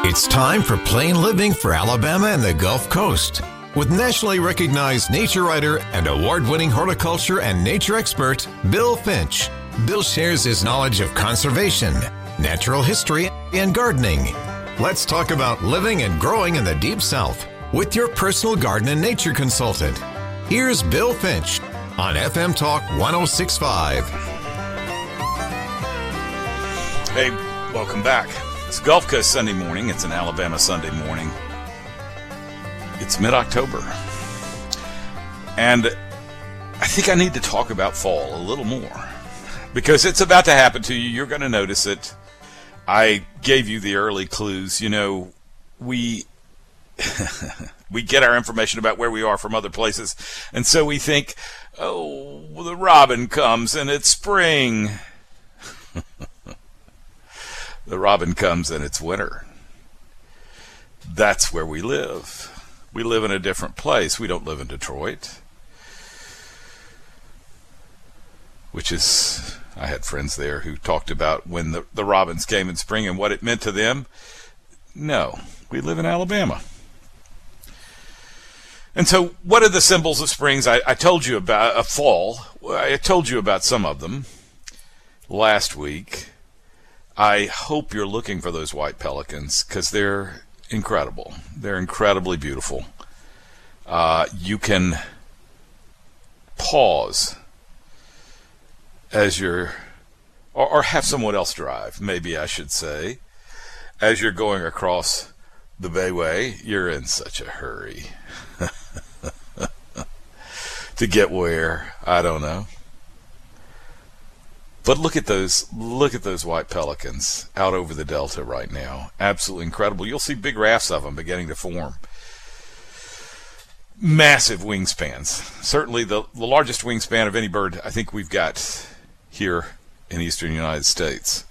It's time for Plain Living for Alabama and the Gulf Coast. With nationally recognized nature writer and award-winning horticulture and nature expert, Bill Finch. Bill shares his knowledge of conservation, natural history, and gardening. Let's talk about living and growing in the Deep South with your personal garden and nature consultant. Here's Bill Finch on FM Talk 106.5. Hey, welcome back. It's Gulf Coast Sunday morning. It's an Alabama Sunday morning. It's mid-October. And I think I need to talk about fall a little more because it's about to happen to you. You're going to notice it. I gave you the early clues. You know, we get our information about where we are from other places. And so we think, oh, well, the robin comes and it's spring. The robin comes and it's winter. That's where we live. We live in a different place. We don't live in Detroit. Which is, I had friends there who talked about when the robins came in spring and what it meant to them. No, we live in Alabama. And so what are the symbols of springs? I told you about a fall. I told you about some of them last week. I hope you're looking for those white pelicans because they're incredible. They're incredibly beautiful. You can pause as you're, or have someone else drive, maybe I should say, as you're going across the Bayway. You're in such a hurry to get where, I don't know. But look at those white pelicans out over the Delta right now. Absolutely incredible. You'll see big rafts of them beginning to form. Massive wingspans. Certainly the largest wingspan of any bird I think we've got here in eastern United States.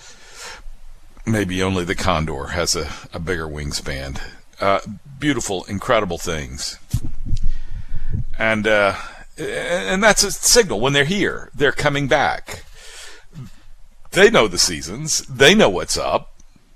Maybe only the condor has a bigger wingspan. Beautiful, incredible things. And that's a signal. When they're here, they're coming back. They know the seasons. They know what's up.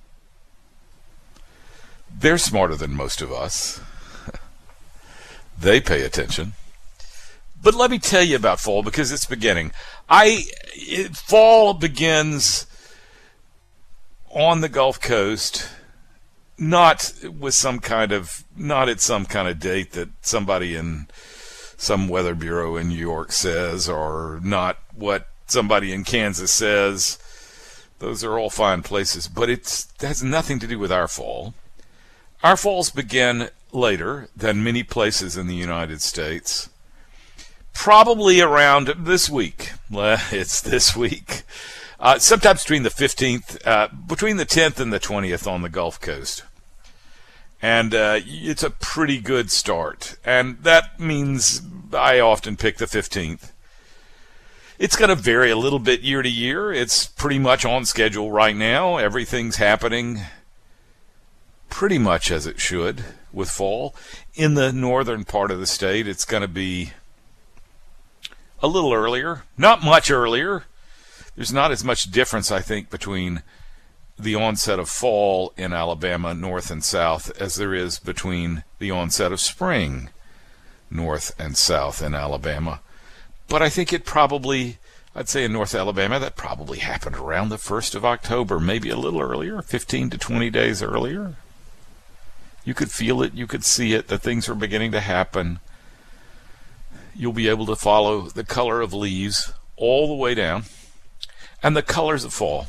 They're smarter than most of us. They pay attention. But let me tell you about fall because it's beginning. Fall begins on the Gulf Coast, not at some kind of date that somebody in some weather bureau in New York says, or not what somebody in Kansas says. Those are all fine places, but it has nothing to do with our fall. Our falls begin later than many places in the United States. Probably around this week. It's this week. Sometimes between the 15th, between the 10th and the 20th on the Gulf Coast. And it's a pretty good start. And that means I often pick the 15th. It's going to vary a little bit year to year. It's pretty much on schedule right now. Everything's happening pretty much as it should with fall. In the northern part of the state, it's going to be a little earlier. Not much earlier. There's not as much difference, I think, between the onset of fall in Alabama, north and south, as there is between the onset of spring, north and south in Alabama. But I think I'd say in North Alabama, that probably happened around the 1st of October, maybe a little earlier, 15 to 20 days earlier. You could feel it, you could see it, that things are beginning to happen. You'll be able to follow the color of leaves all the way down, and the colors of fall.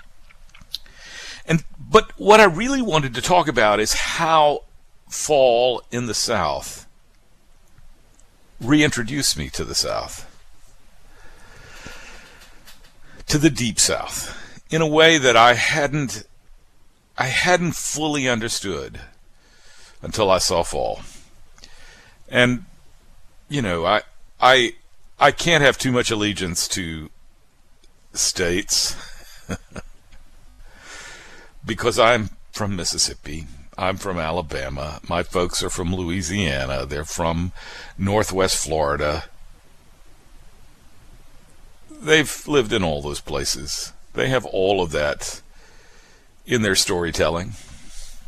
But what I really wanted to talk about is how fall in the South reintroduced me to the South, to the Deep South, in a way that I hadn't fully understood until I saw fall. And you know, I can't have too much allegiance to states because I'm from Mississippi. I'm from Alabama. My folks are from Louisiana. They're from Northwest Florida. They've lived in all those places. They have all of that in their storytelling.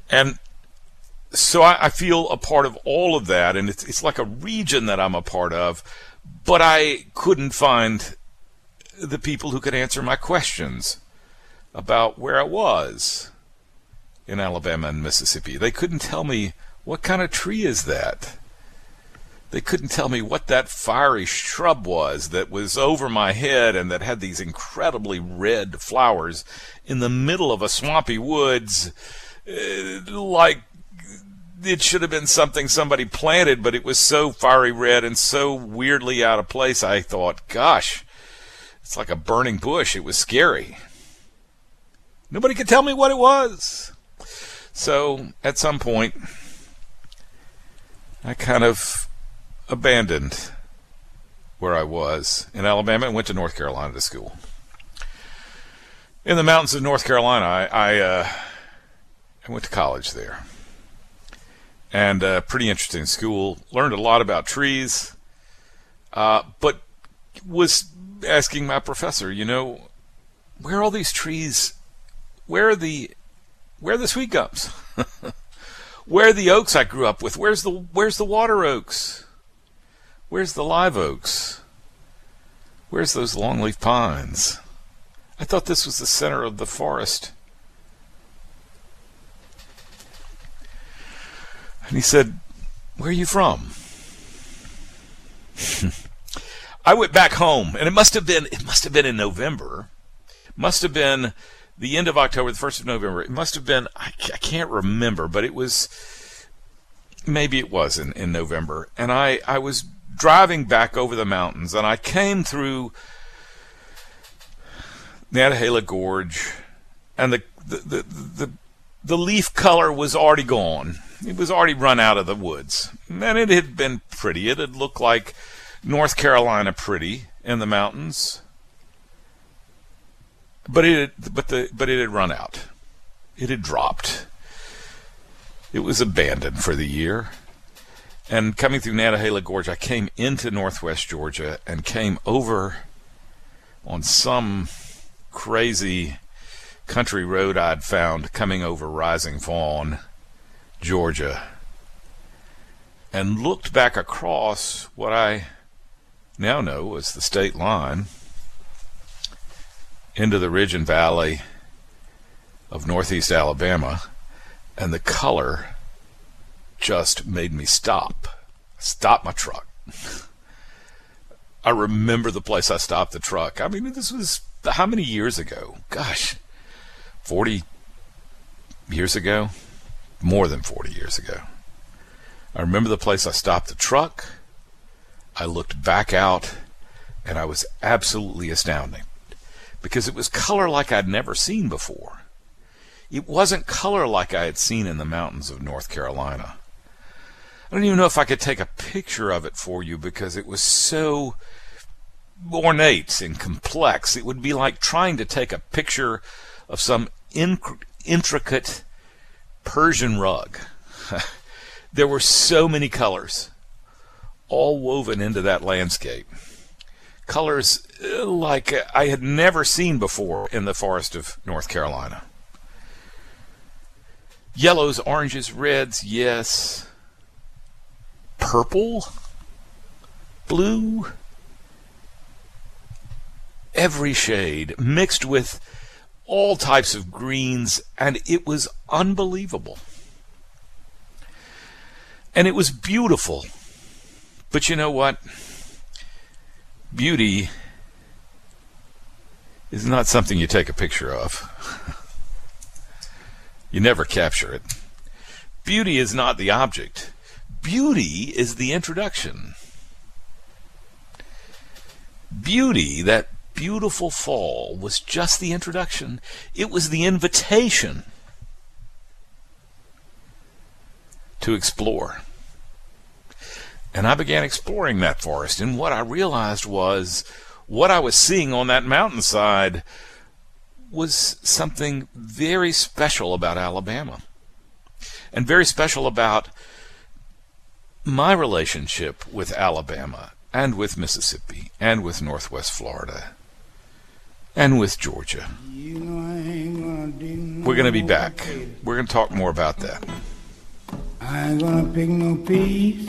And so I feel a part of all of that, and it's like a region that I'm a part of, but I couldn't find the people who could answer my questions about where I was in Alabama and Mississippi. They couldn't tell me, what kind of tree is that? They couldn't tell me what that fiery shrub was that was over my head and that had these incredibly red flowers in the middle of a swampy woods, like it should have been something somebody planted, but it was so fiery red and so weirdly out of place. I thought, gosh, it's like a burning bush. It was scary. Nobody could tell me what it was. So at some point, I kind of abandoned where I was in Alabama and went to North Carolina to school. In the mountains of North Carolina, I went to college there. And pretty interesting school. Learned a lot about trees, but was asking my professor, where are all these trees? Where are the sweet gums? Where are the oaks I grew up with? Where's the water oaks? Where's the live oaks? Where's those longleaf pines? I thought this was the center of the forest. And he said, where are you from? I went back home, and it must have been in November. Must have been the end of October, the 1st of November. It must have been, I can't remember, but it was, maybe it was in November. And I was driving back over the mountains, and I came through Nantahala Gorge, and the leaf color was already gone. It was already run out of the woods, and it had been pretty. It had looked like North Carolina pretty in the mountains, but it had run out. It had dropped. It was abandoned for the year. And coming through Nantahala Gorge, I came into northwest Georgia and came over on some crazy country road I'd found coming over Rising Fawn, Georgia, and looked back across what I now know was the state line into the ridge and valley of northeast Alabama, and the color just made me stop my truck. I remember the place I stopped the truck. I mean, this was how many years ago? Gosh, 40 years ago? More than 40 years ago. I remember the place I stopped the truck. I looked back out, and I was absolutely astounded because it was color like I'd never seen before. It wasn't color like I had seen in the mountains of North Carolina. I don't even know if I could take a picture of it for you because it was so ornate and complex. It would be like trying to take a picture of some intricate Persian rug. There were so many colors, all woven into that landscape. Colors like I had never seen before in the forest of North Carolina. Yellows, oranges, reds, yes. Purple, blue, every shade, mixed with all types of greens, and it was unbelievable. And it was beautiful. But you know what? Beauty is not something you take a picture of. You never capture it. Beauty is not the object. Beauty is the introduction. Beauty, that beautiful fall, was just the introduction. It was the invitation to explore. And I began exploring that forest, and what I realized was what I was seeing on that mountainside was something very special about Alabama, and very special about my relationship with Alabama, and with Mississippi, and with Northwest Florida, and with Georgia. You know I ain't gonna deny we're going to be back. We're going to talk more about that. I ain't gonna pick no peas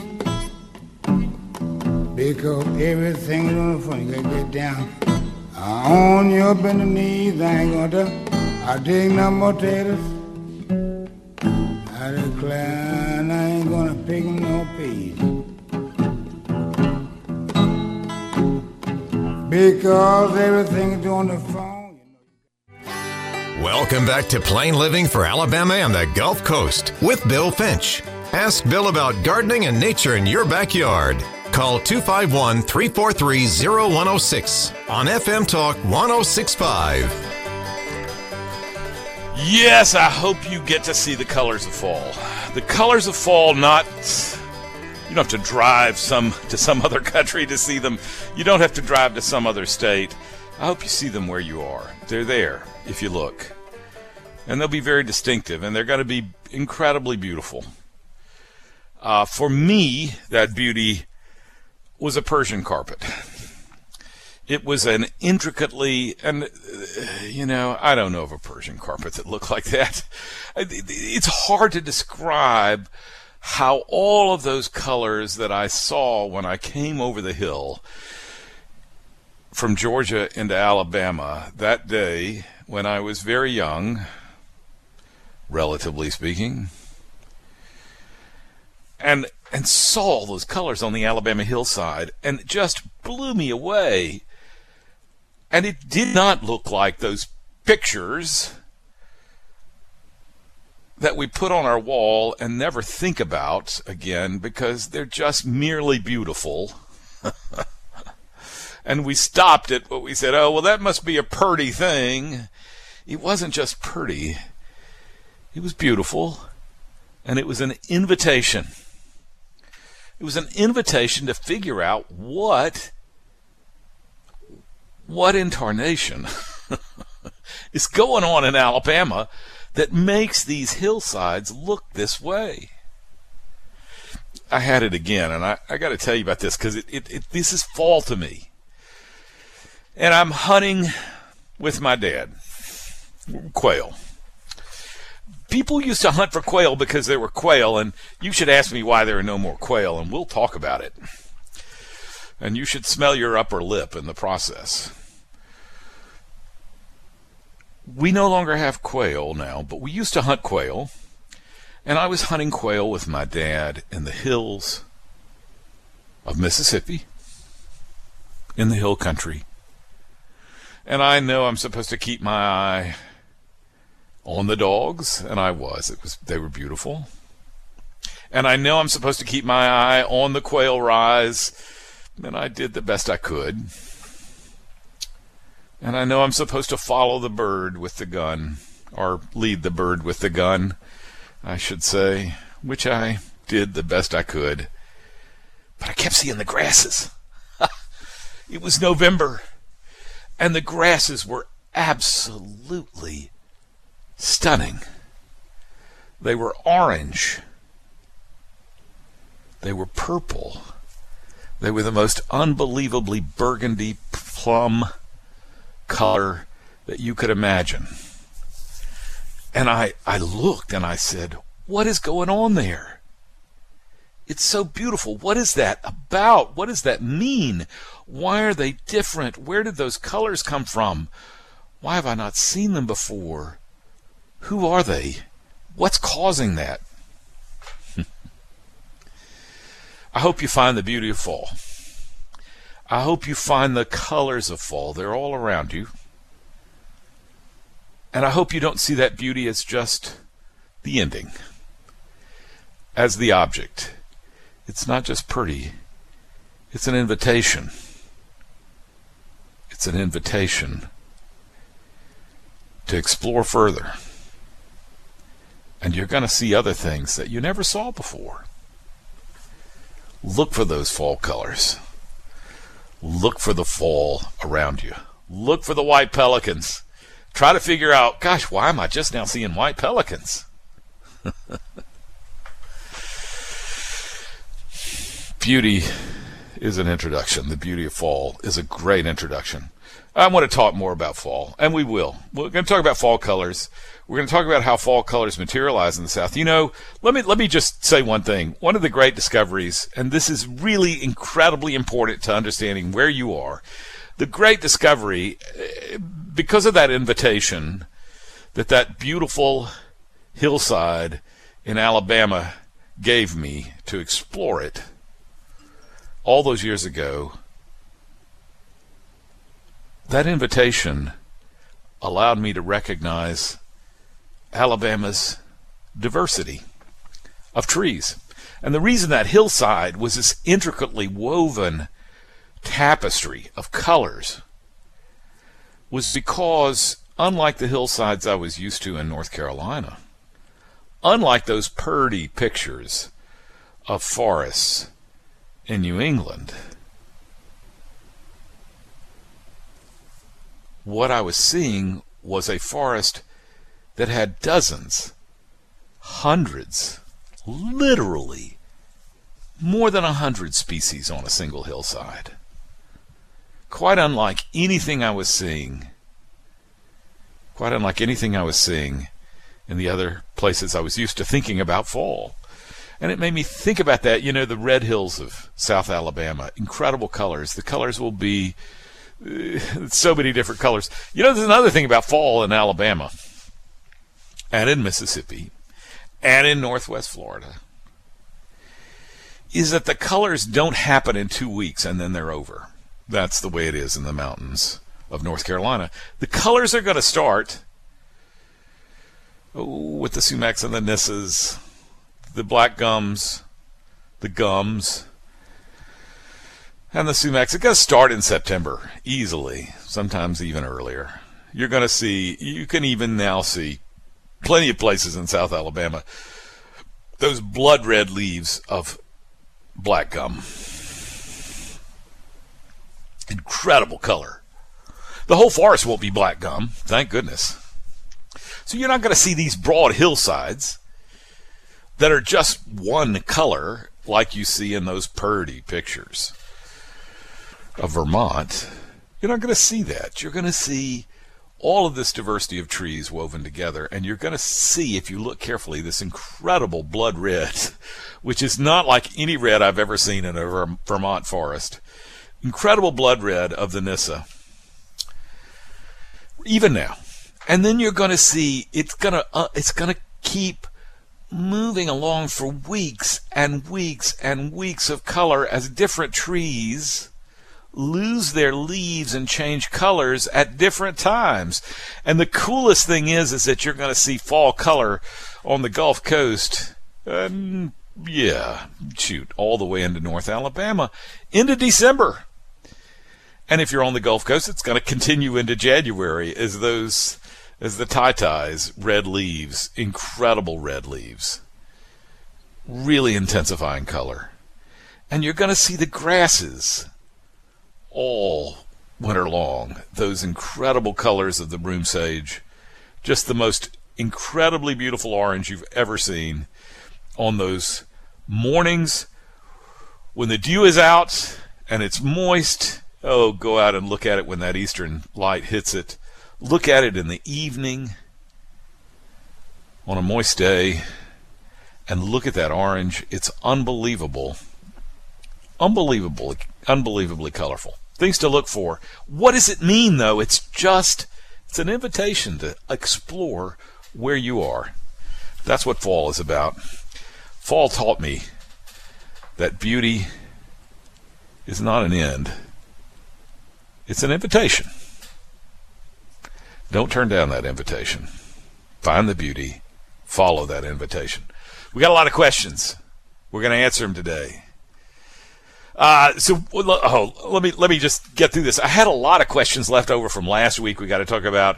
because everything's on the front. You gotta get down on your bended knees. I ain't gonna dig no potatoes. I declare I ain't gonna pick no peas because everything's on the phone. Welcome back to Plain Living for Alabama and the Gulf Coast with Bill Finch. Ask Bill about gardening and nature in your backyard. Call 251-343-0106 on FM Talk 1065. Yes, I hope you get to see the colors of fall. The colors of fall, not... You don't have to drive to some other country to see them. You don't have to drive to some other state. I hope you see them where you are. They're there if you look. And they'll be very distinctive, and they're going to be incredibly beautiful. For me, that beauty was a Persian carpet. It was an intricately, and I don't know of a Persian carpet that looked like that. It's hard to describe how all of those colors that I saw when I came over the hill from Georgia into Alabama that day when I was very young, relatively speaking, and saw all those colors on the Alabama hillside, and it just blew me away. And it did not look like those pictures that we put on our wall and never think about again because they're just merely beautiful. And we stopped at what we said, oh, well, that must be a pretty thing. It wasn't just pretty. It was beautiful, and it was an invitation. It was an invitation to figure out what incarnation is going on in Alabama that makes these hillsides look this way. I had it again, and I got to tell you about this because this is fall to me. And I'm hunting with my dad, quail. People used to hunt for quail because there were quail, and you should ask me why there are no more quail, and we'll talk about it. And you should smell your upper lip in the process. We no longer have quail now, but we used to hunt quail, and I was hunting quail with my dad in the hills of Mississippi, in the hill country. And I know I'm supposed to keep my eye on the dogs, and I was. They were beautiful. And I know I'm supposed to keep my eye on the quail rise, and I did the best I could. And I know I'm supposed to follow the bird with the gun, or lead the bird with the gun, I should say, which I did the best I could. But I kept seeing the grasses. It was November, and the grasses were absolutely stunning. They were orange. They were purple. They were the most unbelievably burgundy plum color that you could imagine. And I looked and I said, what is going on there? It's so beautiful. What is that about? What does that mean? Why are they different? Where did those colors come from? Why have I not seen them before? Who are they? What's causing that? I hope you find the beauty of fall. I hope you find the colors of fall. They're all around you. And I hope you don't see that beauty as just the ending, as the object. It's not just pretty. It's an invitation. It's an invitation to explore further. And you're going to see other things that you never saw before. Look for those fall colors. Look for the fall around you. Look for the white pelicans. Try to figure out, gosh, why am I just now seeing white pelicans? Beauty is an introduction. The beauty of fall is a great introduction. I want to talk more about fall, and we will. We're going to talk about fall colors. We're going to talk about how fall colors materialize in the South. You know, let me just say one thing. One of the great discoveries, and this is really incredibly important to understanding where you are, the great discovery, because of that invitation that beautiful hillside in Alabama gave me to explore it all those years ago, that invitation allowed me to recognize Alabama's diversity of trees. And the reason that hillside was this intricately woven tapestry of colors was because, unlike the hillsides I was used to in North Carolina, unlike those pretty pictures of forests in New England, what I was seeing was a forest that had dozens, hundreds, literally more than 100 species on a single hillside. Quite unlike anything I was seeing in the other places I was used to thinking about fall. And it made me think about that, you know, the red hills of South Alabama, incredible colors. The colors will be so many different colors. You know, there's another thing about fall in Alabama and in Mississippi and in Northwest Florida is that the colors don't happen in 2 weeks and then they're over. That's the way it is in the mountains of North Carolina. The colors are going to start with the sumacs and the nissas, the black gums, the gums, and the sumacs. It's going to start in September, easily, sometimes even earlier. You're going to see, you can even now see plenty of places in South Alabama, those blood red leaves of black gum. Incredible color. The whole forest won't be black gum, thank goodness. So you're not going to see these broad hillsides that are just one color like you see in those pretty pictures of Vermont. You're not going to see that. You're going to see all of this diversity of trees woven together, and you're going to see, if you look carefully, this incredible blood red, which is not like any red I've ever seen in a Vermont forest. Incredible blood red of the Nissa, even now. And then you're going to see it's going to keep moving along for weeks and weeks and weeks of color as different trees lose their leaves and change colors at different times. And the coolest thing is that you're going to see fall color on the Gulf Coast, all the way into North Alabama, into December. And if you're on the Gulf Coast, it's going to continue into January as the tie-ties, red leaves, incredible red leaves, really intensifying color. And you're going to see the grasses all winter long, those incredible colors of the broom sage, just the most incredibly beautiful orange you've ever seen on those mornings when the dew is out and it's moist. Oh, go out and look at it when that eastern light hits it. Look at it in the evening on a moist day and look at that orange. It's unbelievable. Unbelievably colorful. Things to look for. What does it mean, though? It's an invitation to explore where you are. That's what fall is about. Fall taught me that beauty is not an end. It's an invitation. Don't turn down that invitation. Find the beauty. Follow that invitation. We got a lot of questions. We're going to answer them today. Let me just get through this. I had a lot of questions left over from last week. We got to talk about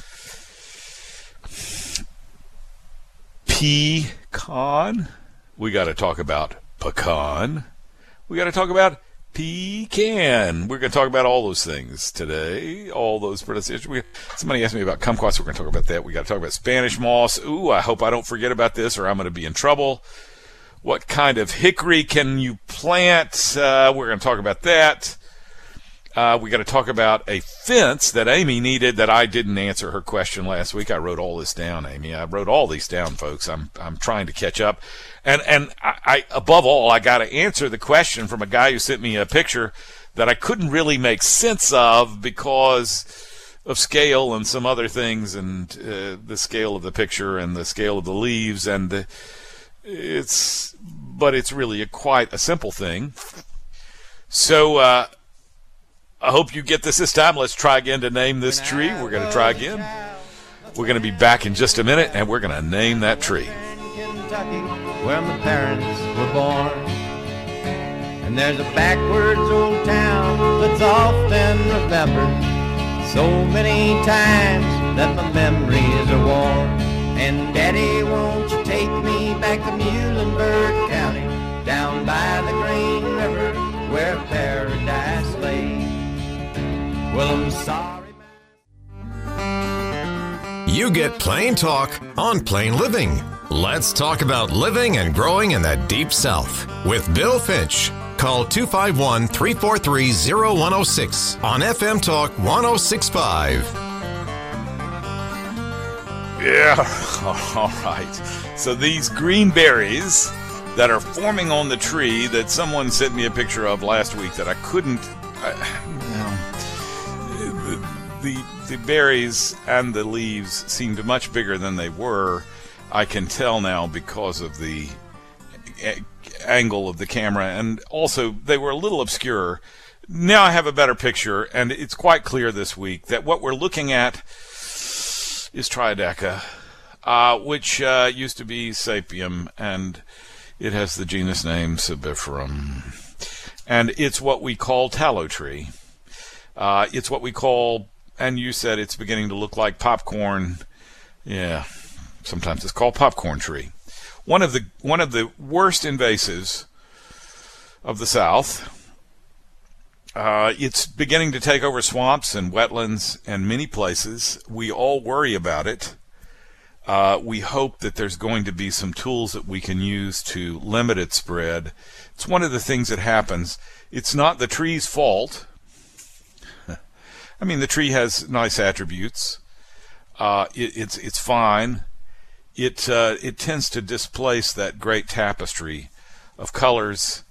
pecan. We got to talk about pecan. We got to talk about pecan. We're going to talk about all those things today, all those pronunciations. Somebody asked me about kumquats. We're going to talk about that. We got to talk about Spanish moss. Ooh, I hope I don't forget about this or I'm going to be in trouble. What kind of hickory can you plant? We're going to talk about that. We got to talk about a fence that Amy needed that I didn't answer her question last week. I wrote all this down, Amy. I wrote all these down, folks. I'm trying to catch up. And I above all, I got to answer the question from a guy who sent me a picture that I couldn't really make sense of because of scale and some other things, and the scale of the picture and the scale of the leaves, and it's really quite a simple thing. So I hope you get this time. Let's try again to name this tree. We're going to try again. We're going to be back in just a minute, and we're going to name that tree. Kentucky, where my parents were born. And there's a backwards old town that's often remembered so many times that my memories are worn. And Daddy, won't you take me back to Muhlenberg County, down by the Green River where paradise lay. Well, I'm sorry. You get Plain Talk on Plain Living. Let's talk about living and growing in the Deep South with Bill Finch. Call 251-343-0106 on FM Talk 106.5. Yeah, all right. So these green berries that are forming on the tree that someone sent me a picture of last week that I couldn't... The berries and the leaves seemed much bigger than they were. I can tell now because of the angle of the camera, and also they were a little obscure. Now I have a better picture, and it's quite clear this week that what we're looking at is Triadeca, which used to be Sapium, and it has the genus name Sebiferum, and it's what we call tallow tree. It's what we call, and you said it's beginning to look like popcorn. Yeah, sometimes it's called popcorn tree. One of the worst invasives of the South. It's beginning to take over swamps and wetlands and many places. We all worry about it. We hope that there's going to be some tools that we can use to limit its spread. It's one of the things that happens. It's not the tree's fault. I mean, the tree has nice attributes. It's fine. It tends to displace that great tapestry of colors.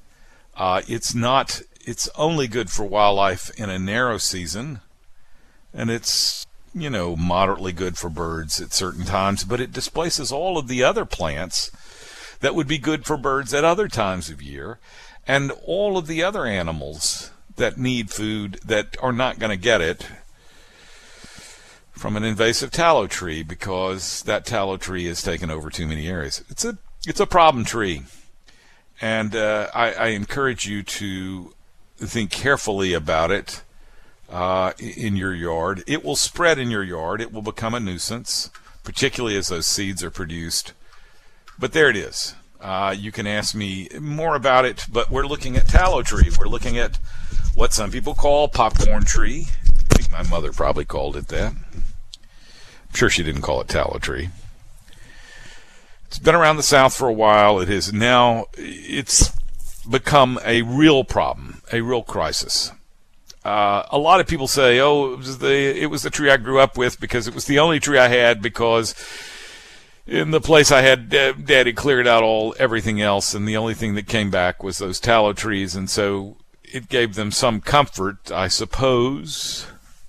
It's only good for wildlife in a narrow season, and it's, moderately good for birds at certain times, but it displaces all of the other plants that would be good for birds at other times of year, and all of the other animals that need food that are not going to get it from an invasive tallow tree because that tallow tree has taken over too many areas. It's a problem tree, and I encourage you to think carefully about it in your yard. It will spread in your yard. It will become a nuisance, particularly as those seeds are produced. But there it is. You can ask me more about it, but we're looking at tallow tree. We're looking at what some people call popcorn tree. I think my mother probably called it that. I'm sure she didn't call it tallow tree. It's been around the South for a while. It's become a real problem, a real crisis. A lot of people say, it was the tree I grew up with because it was the only tree I had, because in the place I had, Daddy cleared out everything else, and the only thing that came back was those tallow trees, and so it gave them some comfort, I suppose.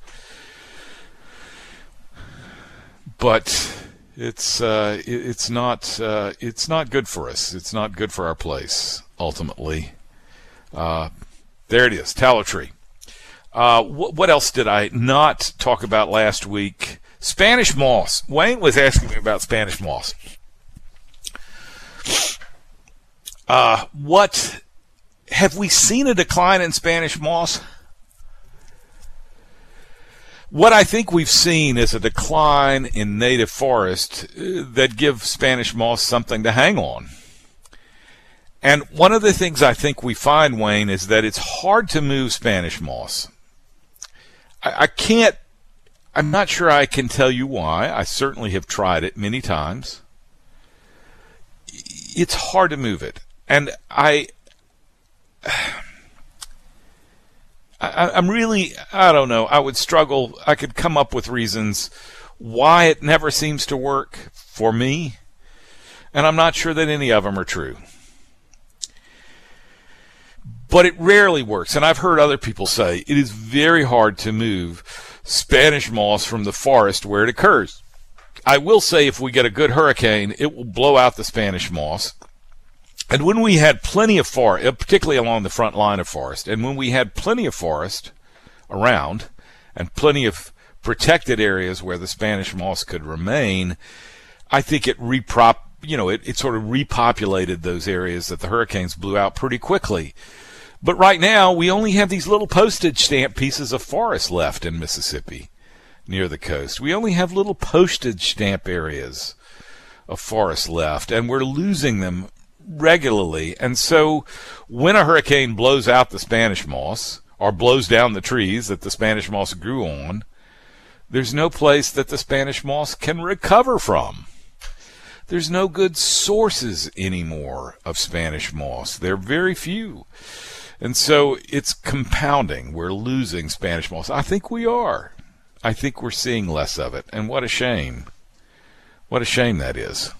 But it's not good for us. It's not good for our place, ultimately. There it is, tallow tree. What else did I not talk about last week? Spanish moss. Wayne was asking me about Spanish moss. What have we seen a decline in Spanish moss? What I think we've seen is a decline in native forest that give Spanish moss something to hang on. And one of the things I think we find, Wayne, is that it's hard to move Spanish moss. I'm not sure I can tell you why. I certainly have tried it many times. It's hard to move it. And I'm really, I don't know. I would struggle. I could come up with reasons why it never seems to work for me, and I'm not sure that any of them are true. But it rarely works, and I've heard other people say it is very hard to move Spanish moss from the forest where it occurs. I will say if we get a good hurricane, it will blow out the Spanish moss. And when we had plenty of forest, particularly along the front line of forest, and when we had plenty of forest around and plenty of protected areas where the Spanish moss could remain, I think it it sort of repopulated those areas that the hurricanes blew out pretty quickly. But right now, we only have these little postage stamp pieces of forest left in Mississippi near the coast. We only have little postage stamp areas of forest left, and we're losing them regularly. And so when a hurricane blows out the Spanish moss or blows down the trees that the Spanish moss grew on, there's no place that the Spanish moss can recover from. There's no good sources anymore of Spanish moss. There are very few. And so it's compounding. We're losing Spanish moss. I think we are. I think we're seeing less of it. And what a shame. What a shame that is.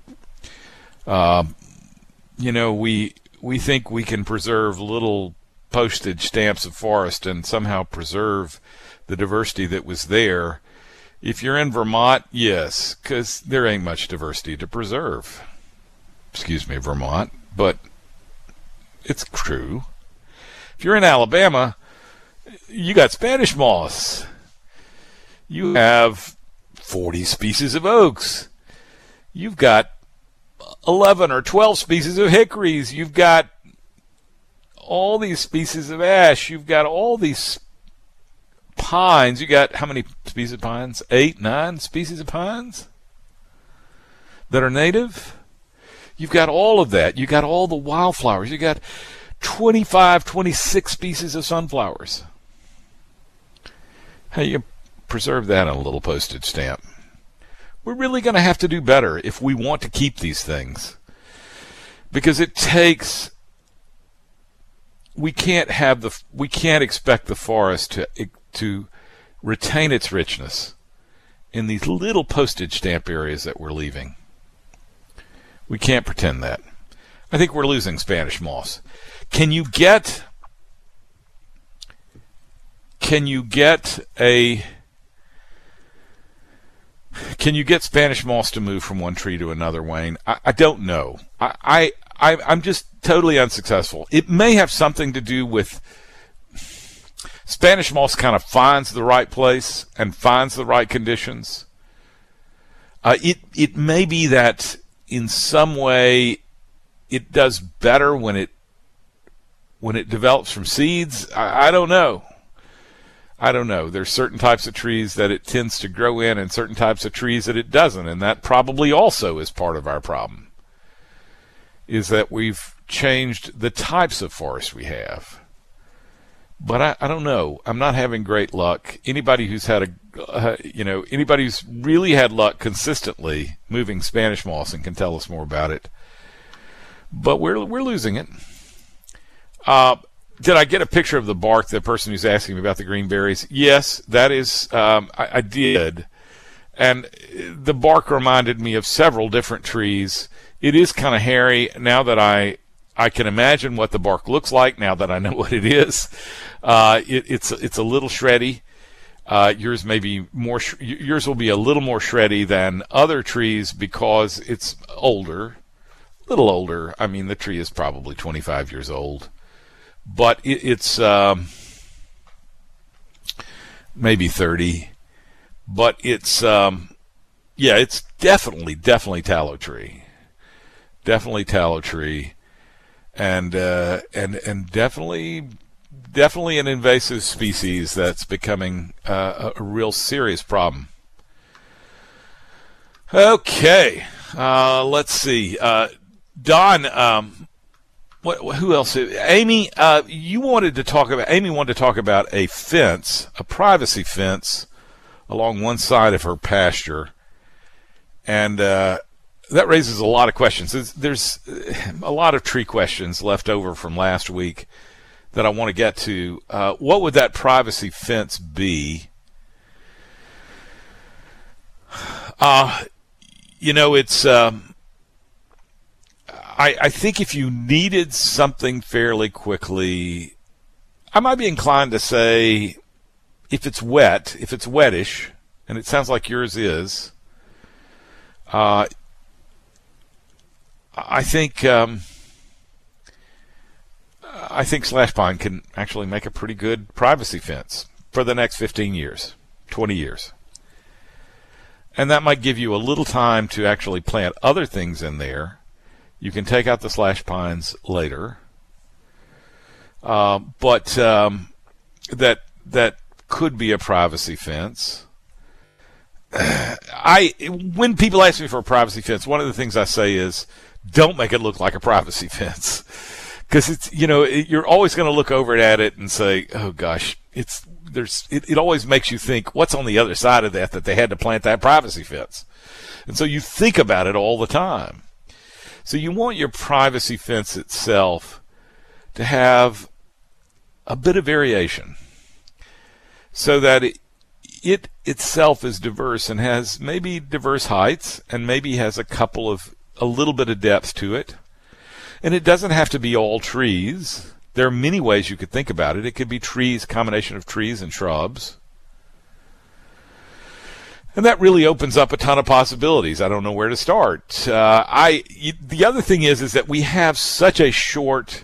We think we can preserve little postage stamps of forest and somehow preserve the diversity that was there. If you're in Vermont, yes, because there ain't much diversity to preserve. Excuse me, Vermont, but it's true. If you're in Alabama, you got Spanish moss. You have 40 species of oaks. You've got 11 or 12 species of hickories. You've got all these species of ash. You've got all these pines. You got how many species of pines? 8, 9 species of pines that are native. You've got all of that. You got all the wildflowers. You got 25, 26 species of sunflowers. How you preserve that on a little postage stamp? We're really going to have to do better if we want to keep these things, because we can't expect the forest to retain its richness in these little postage stamp areas that we're leaving. We can't pretend that. I think we're losing Spanish moss. Can you get Spanish moss to move from one tree to another, Wayne? I don't know. I'm just totally unsuccessful. It may have something to do with Spanish moss kind of finds the right place and finds the right conditions. It may be that in some way it does better when it develops from seeds. I don't know. There's certain types of trees that it tends to grow in and certain types of trees that it doesn't, and that probably also is part of our problem, is that we've changed the types of forest we have. But I don't know. I'm not having great luck. Anybody who's had anybody who's really had luck consistently moving Spanish moss and can tell us more about it. But we're losing it. Did I get a picture of the bark, the person who's asking me about the green berries? Yes, that is, I did. And the bark reminded me of several different trees. It is kind of hairy now that I can imagine what the bark looks like now that I know what it is. It's a little shreddy. Yours may be more. Yours will be a little more shreddy than other trees because it's older, a little older. I mean, the tree is probably 25 years old, but it's maybe 30. But it's it's definitely tallow tree. Definitely tallow tree. And definitely an invasive species that's becoming a real serious problem. Okay, let's see. Don, who else? Amy, Amy wanted to talk about a fence, a privacy fence, along one side of her pasture, and that raises a lot of questions. There's a lot of tree questions left over from last week that I want to get to. What would that privacy fence be? It's I think if you needed something fairly quickly, I might be inclined to say if it's wettish, and it sounds like yours is, I think Slash Pine can actually make a pretty good privacy fence for the next 15 years, 20 years. And that might give you a little time to actually plant other things in there. You can take out the slash pines later. But that could be a privacy fence. When people ask me for a privacy fence, one of the things I say is, don't make it look like a privacy fence. Because it's, you're always going to look over at it and say, oh gosh, it always makes you think, what's on the other side of that they had to plant that privacy fence? And so you think about it all the time. So you want your privacy fence itself to have a bit of variation so that it itself is diverse and has maybe diverse heights and maybe has a little bit of depth to it. And it doesn't have to be all trees. There are many ways you could think about it. It could be trees, combination of trees and shrubs. And that really opens up a ton of possibilities. I don't know where to start. The other thing is that we have such a short,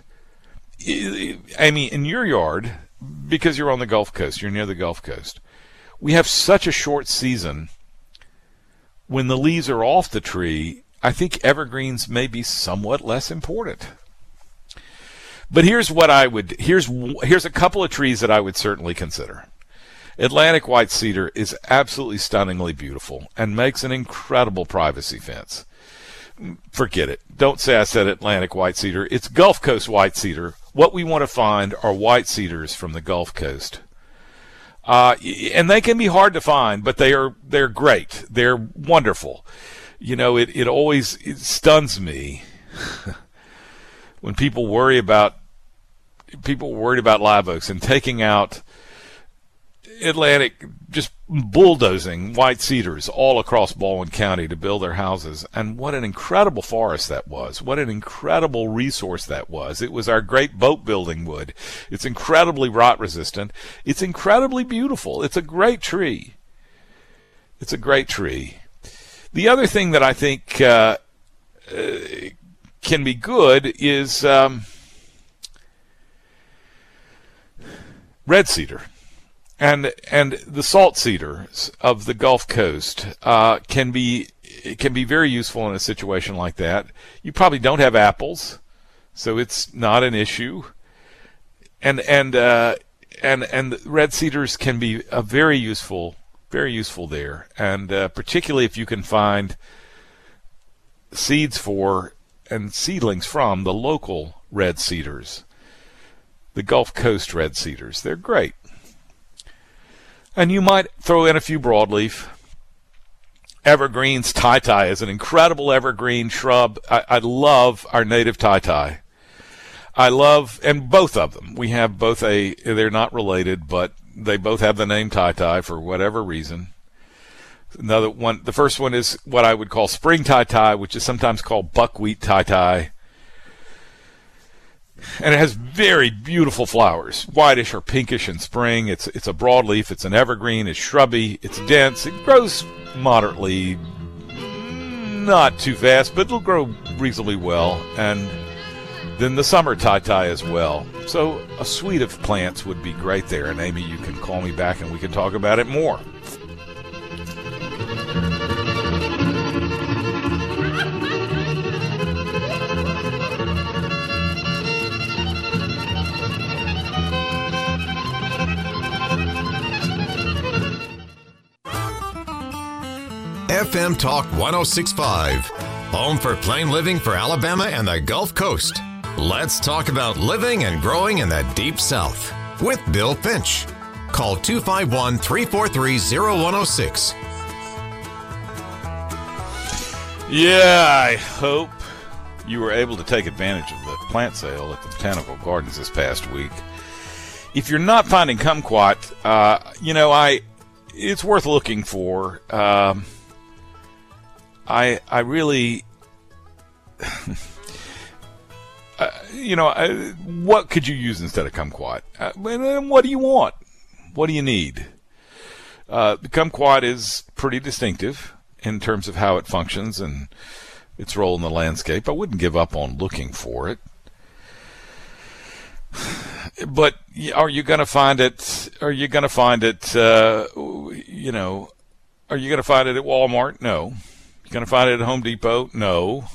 in your yard, because you're on the Gulf Coast, you're near the Gulf Coast, we have such a short season. When the leaves are off the tree, I think evergreens may be somewhat less important. But here's a couple of trees that I would certainly consider. Atlantic white cedar is absolutely stunningly beautiful and makes an incredible privacy fence. Forget it. Don't say I said Atlantic white cedar. It's Gulf Coast white cedar. What we want to find are white cedars from the Gulf Coast. And they can be hard to find, but they're great. They're wonderful. It always stuns me when people worry about live oaks and taking out Atlantic, just bulldozing white cedars all across Baldwin County to build their houses. And what an incredible forest that was. What an incredible resource that was. It was our great boat building wood. It's incredibly rot resistant. It's incredibly beautiful. It's a great tree. The other thing that I think can be good is red cedar. And the salt cedars of the Gulf Coast can be very useful in a situation like that. You probably don't have apples, so it's not an issue. And red cedars can be very useful there, and particularly if you can find seeds for and seedlings from the local red cedars, the Gulf Coast red cedars. They're great. And you might throw in a few broadleaf. Evergreens, tie-tie is an incredible evergreen shrub. I love our native tie-tie. And both of them. We have both they're not related, but they both have the name tie-tie for whatever reason. The first one is what I would call spring tie-tie, which is sometimes called buckwheat tie-tie. And it has very beautiful flowers, whitish or pinkish in spring. It's a broadleaf. It's an evergreen. It's shrubby. It's dense. It grows moderately, not too fast, but it'll grow reasonably well. And then the summer tie-tie as well. So a suite of plants would be great there. And Amy, you can call me back and we can talk about it more. FM Talk 106.5, home for plain living for Alabama and the Gulf Coast. Let's talk about living and growing in the Deep South with Bill Finch. Call 251-343-0106. Yeah, I hope you were able to take advantage of the plant sale at the Botanical Gardens this past week. if you're not finding kumquat, it's worth looking for. I really, what could you use instead of kumquat? And what do you want? What do you need? The kumquat is pretty distinctive in terms of how it functions and its role in the landscape. I wouldn't give up on looking for it. But are you going to find it? Are you going to find it? Are you going to find it at Walmart? No. You're going to find it at Home Depot? No.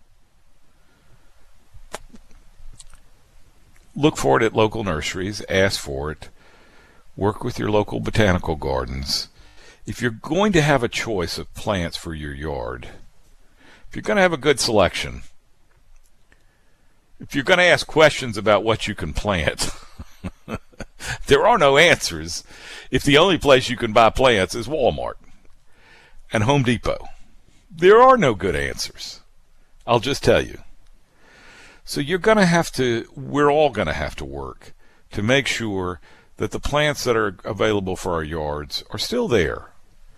Look for it at local nurseries. Ask for it. Work with your local botanical gardens. If you're going to have a choice of plants for your yard, if you're going to have a good selection, if you're going to ask questions about what you can plant, there are no answers if the only place you can buy plants is Walmart and Home Depot. There are no good answers. I'll just tell you. So we're all going to have to work to make sure that the plants that are available for our yards are still there.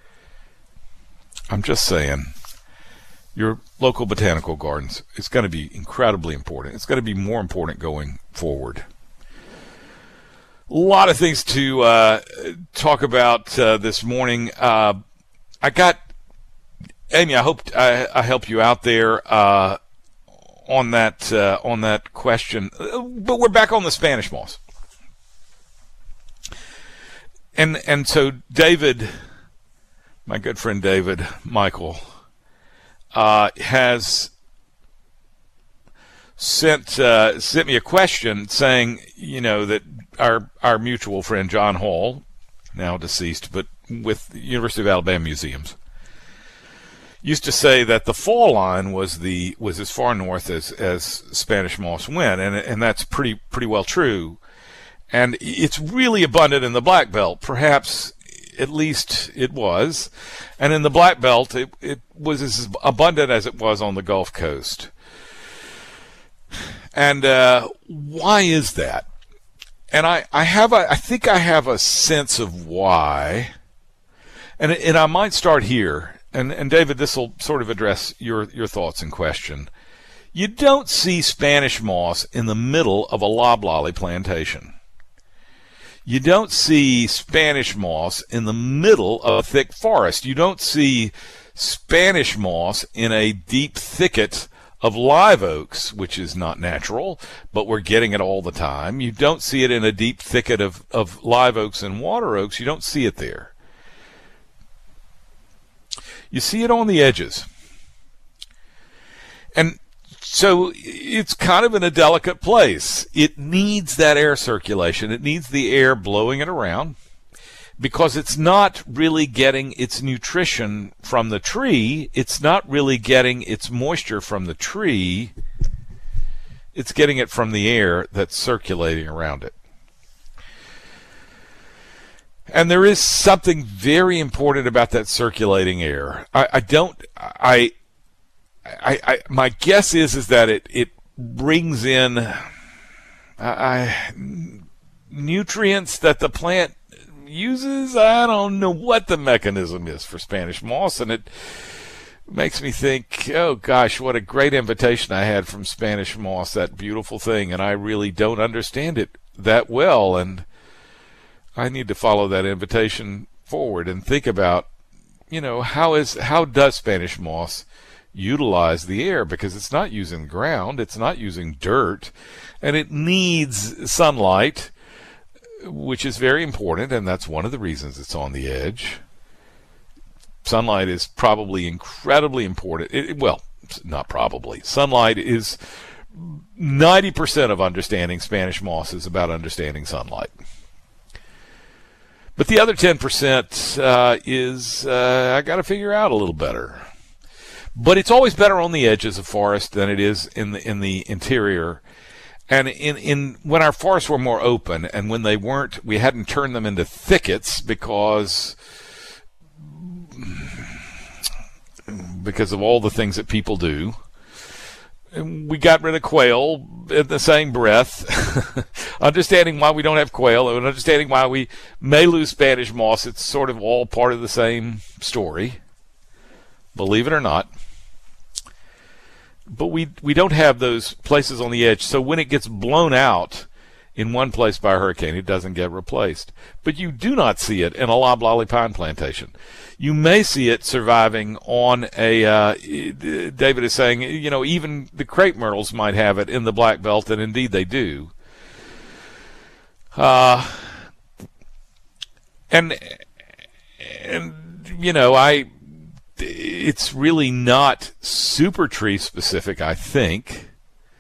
I'm just saying, your local botanical gardens is going to be incredibly important. It's going to be more important going forward. A lot of things to talk about this morning. I got, Amy, I hope I help you out there on that question. But we're back on the Spanish moss. And so David, my good friend David Michael, has sent me a question saying, that our mutual friend John Hall, now deceased, but with the University of Alabama Museums, used to say that the fall line was as far north as Spanish moss went, and that's pretty well true. And it's really abundant in the Black Belt. Perhaps, at least it was. And in the Black Belt, it was as abundant as it was on the Gulf Coast. And why is that? And I think I have a sense of why. And I might start here. And David, this will sort of address your thoughts and question. You don't see Spanish moss in the middle of a loblolly plantation. You don't see Spanish moss in the middle of a thick forest. You don't see Spanish moss in a deep thicket of live oaks, which is not natural, but we're getting it all the time. You don't see it in a deep thicket of live oaks and water oaks. You don't see it there. You see it on the edges. And so it's kind of in a delicate place. It needs that air circulation. It needs the air blowing it around because it's not really getting its nutrition from the tree. It's not really getting its moisture from the tree. It's getting it from the air that's circulating around it. And there is something very important about that circulating air. My guess is that it brings in nutrients that the plant uses. I don't know what the mechanism is for Spanish moss, and it makes me think, oh gosh, what a great invitation I had from Spanish moss, that beautiful thing, and I really don't understand it that well, and I need to follow that invitation forward and think about, how does Spanish moss utilize the air, because it's not using ground, it's not using dirt, and it needs sunlight, which is very important, and that's one of the reasons it's on the edge. Sunlight is probably incredibly important. Not probably. Sunlight is 90% of understanding Spanish moss is about understanding sunlight. But the other 10% is I got to figure out a little better. But it's always better on the edges of forest than it is in the interior. And when our forests were more open, and when they weren't, we hadn't turned them into thickets because of all the things that people do. we got rid of quail in the same breath, understanding why we don't have quail and understanding why we may lose Spanish moss. It's sort of all part of the same story, believe it or not. But we don't have those places on the edge. So when it gets blown out in one place by a hurricane, it doesn't get replaced. But you do not see it in a loblolly pine plantation. You may see it surviving on a, David is saying, even the crepe myrtles might have it in the black belt, and indeed they do. It's really not super tree specific, I think.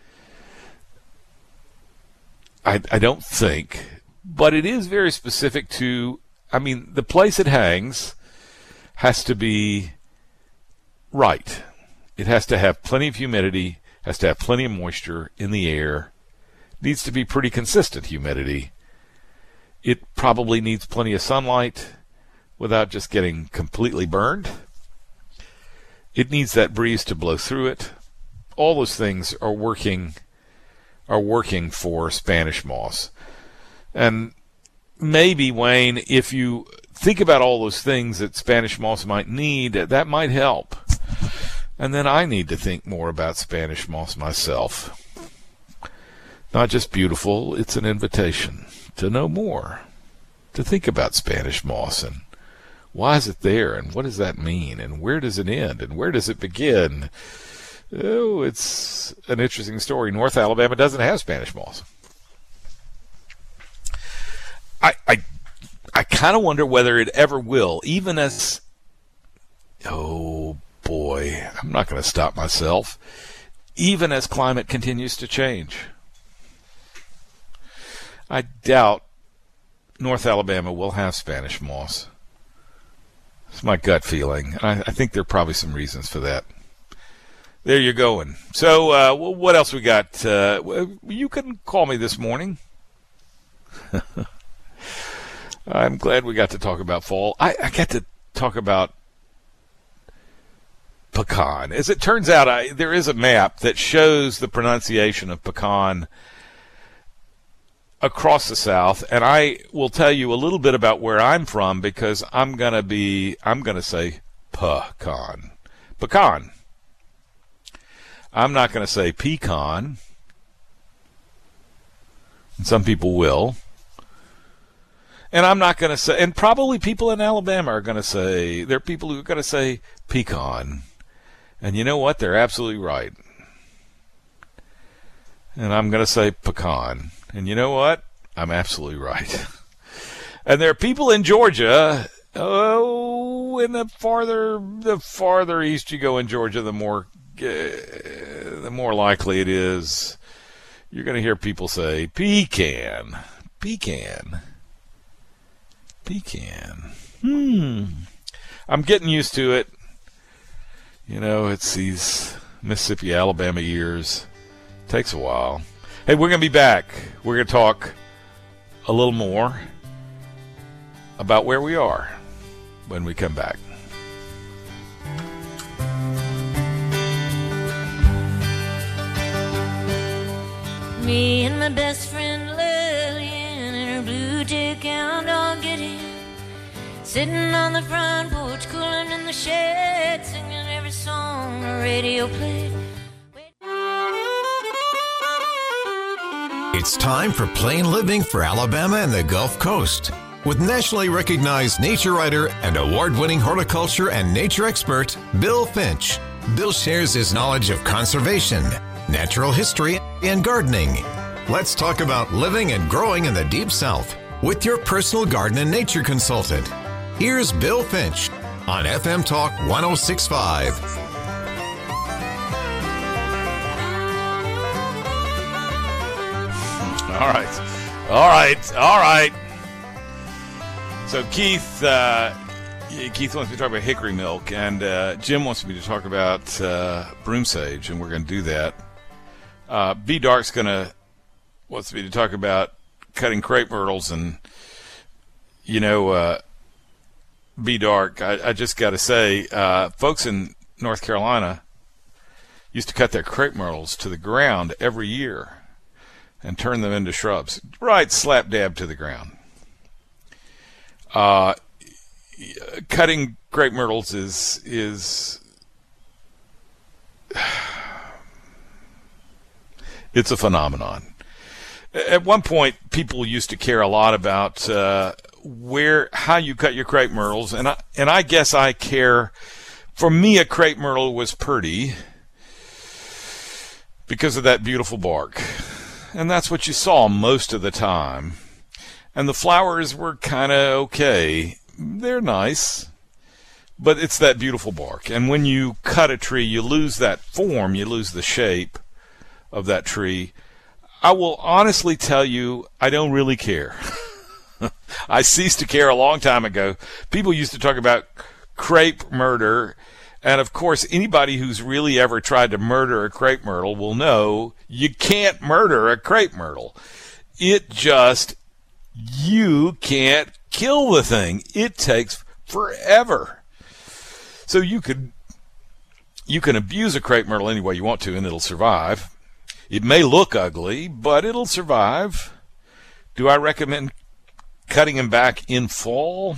I don't think. But it is very specific to, the place it hangs has to be right. It has to have plenty of humidity, has to have plenty of moisture in the air. Needs to be pretty consistent humidity. It probably needs plenty of sunlight without just getting completely burned. It needs that breeze to blow through it. All those things are working for Spanish moss. And maybe, Wayne, if you think about all those things that Spanish moss might need, that might help. And then I need to think more about Spanish moss myself. Not just beautiful, it's an invitation to know more, to think about Spanish moss and why is it there, and what does that mean, and where does it end, and where does it begin? Oh, it's an interesting story. North Alabama doesn't have Spanish moss. I kind of wonder whether it ever will, even as, oh boy, I'm not going to stop myself, even as climate continues to change. I doubt North Alabama will have Spanish moss. It's my gut feeling. I think there are probably some reasons for that. There you're going. So what else we got? You can call me this morning. I'm glad we got to talk about fall. I got to talk about pecan. As it turns out, there is a map that shows the pronunciation of pecan across the South, and I will tell you a little bit about where I'm from because I'm gonna say pecan. Pecan. I'm not going to say pecan. And some people will. And I'm not going to say, and probably people in Alabama are going to say, there are people who are going to say pecan. And you know what? They're absolutely right. And I'm going to say pecan. And you know what? I'm absolutely right. And there are people in Georgia, in the farther east you go in Georgia, the more likely it is you're going to hear people say pecan. I'm getting used to it. It's these Mississippi, Alabama years. It takes a while. Hey, we're going to be back. We're going to talk a little more about where we are when we come back. Me and my best friend Lillian in her blue tick gown dog Gideon, sitting on the front porch, cooling in the shed, singing every song the radio played. It's time for Plain Living for Alabama and the Gulf Coast with nationally recognized nature writer and award-winning horticulture and nature expert Bill Finch. Bill shares his knowledge of conservation, natural history, and gardening. Let's talk about living and growing in the Deep South with your personal garden and nature consultant. Here's Bill Finch on FM Talk 106.5. All right. So Keith wants me to talk about hickory milk, and Jim wants me to talk about broom sage, and we're going to do that. B. Dark's wants me to talk about cutting crepe myrtles, and B. Dark, I just got to say, folks in North Carolina, used to cut their crepe myrtles to the ground every year and turn them into shrubs, right slap dab to the ground. Cutting crepe myrtles is it's a phenomenon. At one point, people used to care a lot about how you cut your crepe myrtles, and I guess I care. For me, a crepe myrtle was pretty because of that beautiful bark, and that's what you saw most of the time. And the flowers were kind of okay. They're nice, but it's that beautiful bark. And when you cut a tree, you lose that form, you lose the shape of that tree. I will honestly tell you, I don't really care. I ceased to care a long time ago. People used to talk about crepe murder, and of course, anybody who's really ever tried to murder a crepe myrtle will know you can't murder a crepe myrtle. You can't kill the thing. It takes forever. So you can abuse a crepe myrtle any way you want to, and it'll survive. It may look ugly, but it'll survive. Do I recommend cutting them back in fall?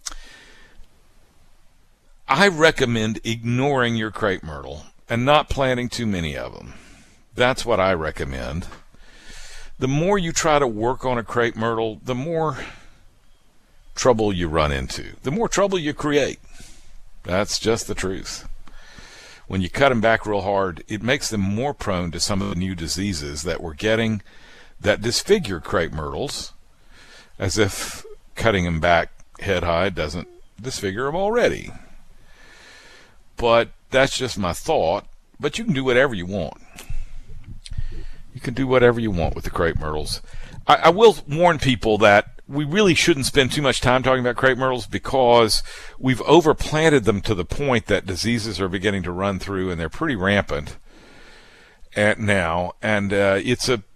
I recommend ignoring your crepe myrtle and not planting too many of them. That's what I recommend. The more you try to work on a crepe myrtle, the more trouble you run into, the more trouble you create. That's just the truth. When you cut them back real hard, it makes them more prone to some of the new diseases that we're getting that disfigure crepe myrtles, as if cutting them back head high doesn't disfigure them already. But that's just my thought. But you can do whatever you want. You can do whatever you want with the crepe myrtles. I will warn people that we really shouldn't spend too much time talking about crepe myrtles because we've overplanted them to the point that diseases are beginning to run through, and they're pretty rampant now. And it's a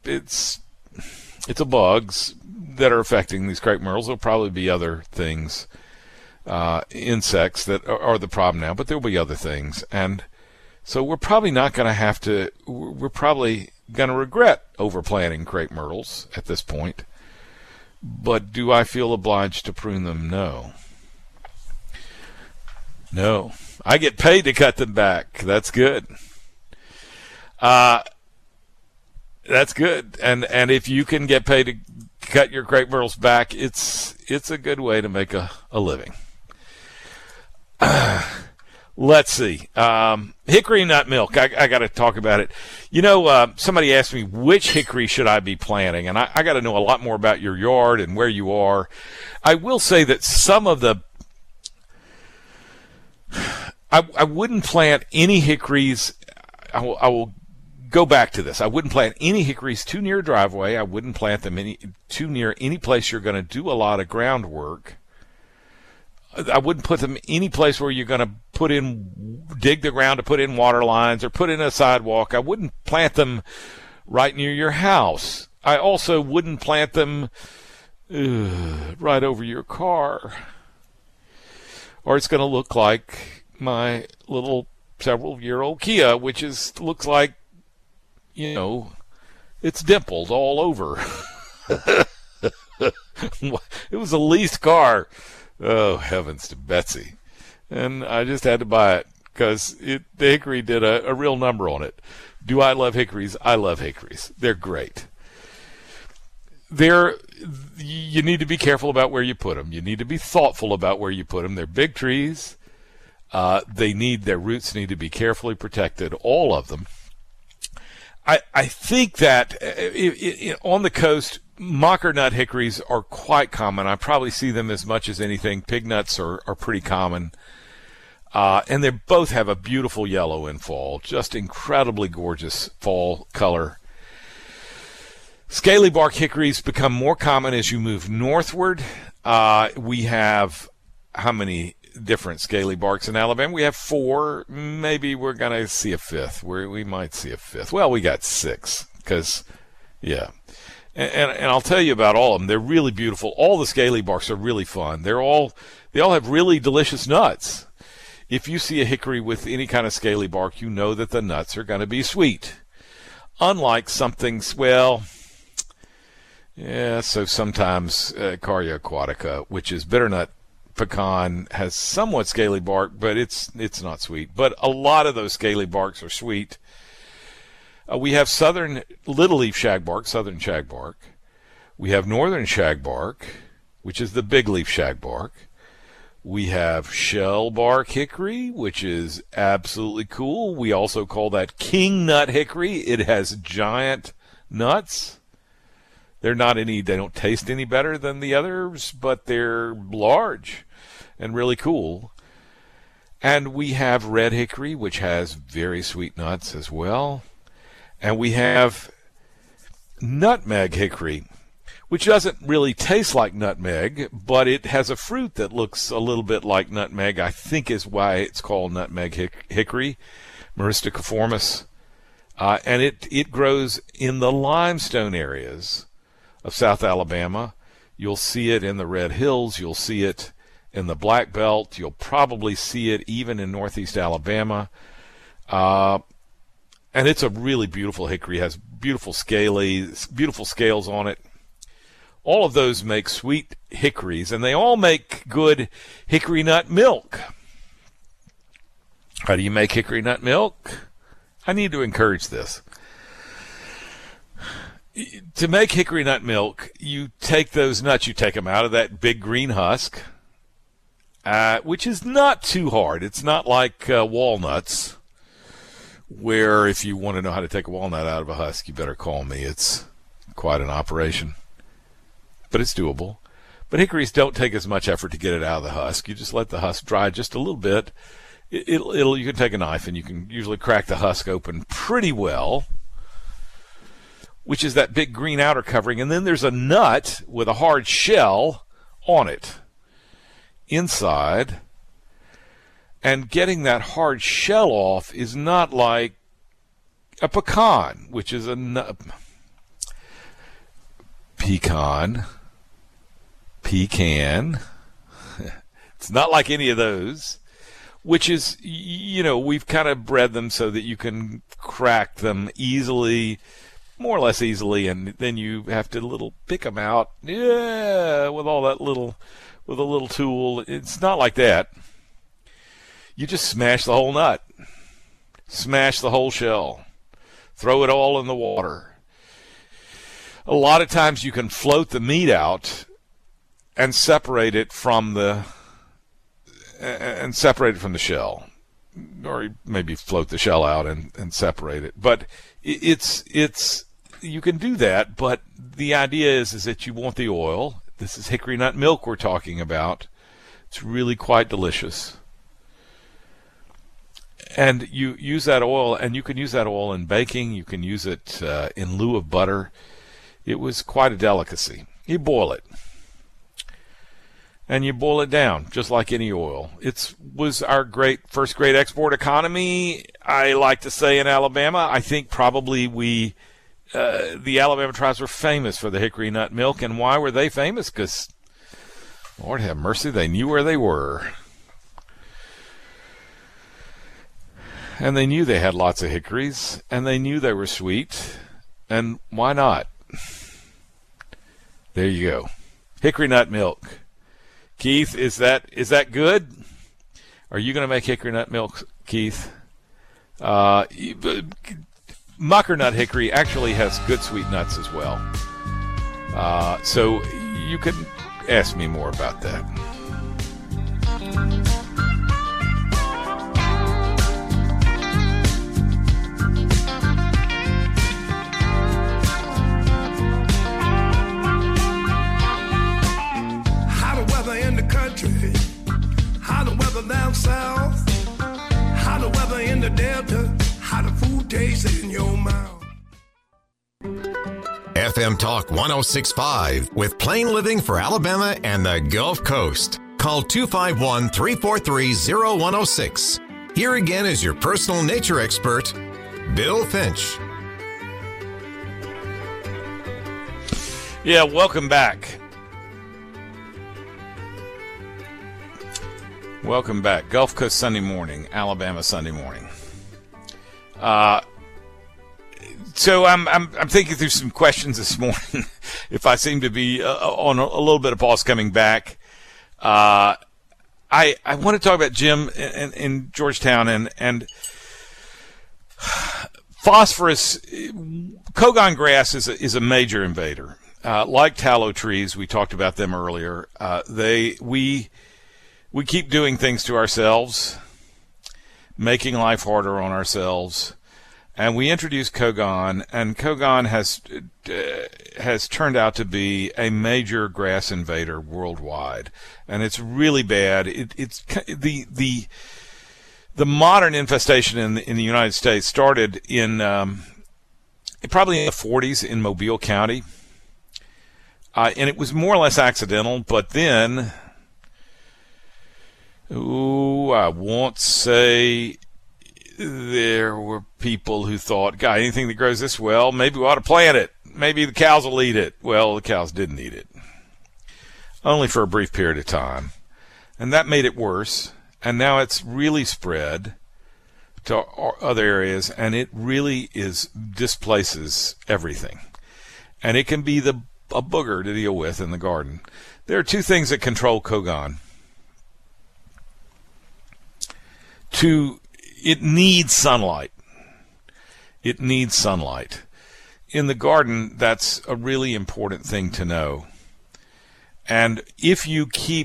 bugs that are affecting these crepe myrtles. There'll probably be other things, insects that are the problem now, but there'll be other things. And so we're probably not going to have to. We're probably going to regret overplanting crepe myrtles at this point. But do I feel obliged to prune them? No. No. I get paid to cut them back. That's good. That's good. And if you can get paid to cut your crepe myrtles back, it's a good way to make a living. Let's see. Hickory nut milk. I got to talk about it. You know, somebody asked me which hickory should I be planting, and I got to know a lot more about your yard and where you are. I will say that some of the I wouldn't plant any hickories. I will go back to this. I wouldn't plant any hickories too near a driveway. I wouldn't plant them too near any place you're going to do a lot of groundwork. I wouldn't put them any place where you're going to dig the ground to put in water lines or put in a sidewalk. I wouldn't plant them right near your house. I also wouldn't plant them right over your car. Or it's going to look like my little several-year-old Kia, which looks like, you know, it's dimpled all over. It was a leased car. Oh, heavens to Betsy. And I just had to buy it because the hickory did a real number on it. Do I love hickories? I love hickories. They're great. You need to be careful about where you put them. You need to be thoughtful about where you put them. They're big trees. Their roots need to be carefully protected, all of them. I think that on the coast, mocker nut hickories are quite common. I probably see them as much as anything. Pig nuts are pretty common. And they both have a beautiful yellow in fall, just incredibly gorgeous fall color. Scaly bark hickories become more common as you move northward. We have how many different scaly barks in Alabama? We have 4. Maybe we're going to see a 5th. We might see a 5th. Well, we got 6 because, yeah. And I'll tell you about all of them. They're really beautiful. All the scaly barks are really fun. They all have really delicious nuts. if you see a hickory with any kind of scaly bark, you know that the nuts are going to be sweet. Unlike something, well, yeah, so sometimes Carya aquatica, which is bitternut pecan, has somewhat scaly bark, but it's not sweet. But a lot of those scaly barks are sweet. We have southern little leaf shagbark, southern shagbark. We have northern shagbark, which is the big leaf shagbark. We have shellbark hickory, which is absolutely cool. We also call that king nut hickory. It has giant nuts. They don't taste any better than the others, but they're large and really cool. And we have red hickory, which has very sweet nuts as well. And we have nutmeg hickory, which doesn't really taste like nutmeg, but it has a fruit that looks a little bit like nutmeg. I think is why it's called nutmeg hickory, Myristiciformis. And it grows in the limestone areas of South Alabama. You'll see it in the Red Hills. You'll see it in the Black Belt. You'll probably see it even in Northeast Alabama. And it's a really beautiful hickory. It has beautiful scales on it. All of those make sweet hickories, and they all make good hickory nut milk. How do you make hickory nut milk? I need to encourage this. To make hickory nut milk, you take those nuts, you take them out of that big green husk, which is not too hard. It's not like walnuts, where if you want to know how to take a walnut out of a husk, you better call me. It's quite an operation. But it's doable. But hickories don't take as much effort to get it out of the husk. You just let the husk dry just a little bit. You can take a knife and you can usually crack the husk open pretty well, which is that big green outer covering. And then there's a nut with a hard shell on it inside. And getting that hard shell off is not like a pecan, which is a pecan. It's not like any of those, which is, we've kind of bred them so that you can crack them easily, more or less easily, and then you have to pick them out, with a little tool. It's not like that. You just smash the whole nut, smash the whole shell, throw it all in the water. A lot of times you can float the meat out and separate it from the shell, or maybe float the shell out and separate it. But it's you can do that. But the idea is that you want the oil. This is hickory nut milk we're talking about. It's really quite delicious. And you use that oil, and you can use that oil in baking. You can use it in lieu of butter. It was quite a delicacy. You boil it. And you boil it down, just like any oil. It was our first great export economy, I like to say, in Alabama. I think probably the Alabama tribes were famous for the hickory nut milk. And why were they famous? Because, Lord have mercy, they knew where they were. And they knew they had lots of hickories, and they knew they were sweet. And why not? There you go. Hickory nut milk. Keith, is that good? Are you going to make hickory nut milk, Keith? Muckernut hickory actually has good sweet nuts as well. So you can ask me more about that. How the weather down south, how the weather in the Delta, how the food tastes in your mouth. FM Talk 106.5 with Plain Living for Alabama and the Gulf Coast. Call 251-343-0106. Here again is your personal nature expert, Bill Finch. Yeah, welcome back. Welcome back. Gulf Coast Sunday Morning, Alabama Sunday Morning. So I'm thinking through some questions this morning. If I seem to be on a little bit of pause coming back, I want to talk about Jim in Georgetown and phosphorus. Kogon grass is a major invader. Like tallow trees, we talked about them earlier. We keep doing things to ourselves, making life harder on ourselves, and we introduced Kogon, and Kogon has turned out to be a major grass invader worldwide, and it's really bad. It's the modern infestation in the United States started in probably in the 40s in Mobile County, and it was more or less accidental, but then. I won't say there were people who thought, God, anything that grows this well, maybe we ought to plant it. Maybe the cows will eat it. Well, the cows didn't eat it. Only for a brief period of time. And that made it worse. And now it's really spread to other areas, and it really displaces everything. And it can be a booger to deal with in the garden. There are two things that control Kogon. It needs sunlight. It needs sunlight. In the garden, that's a really important thing to know. And if you're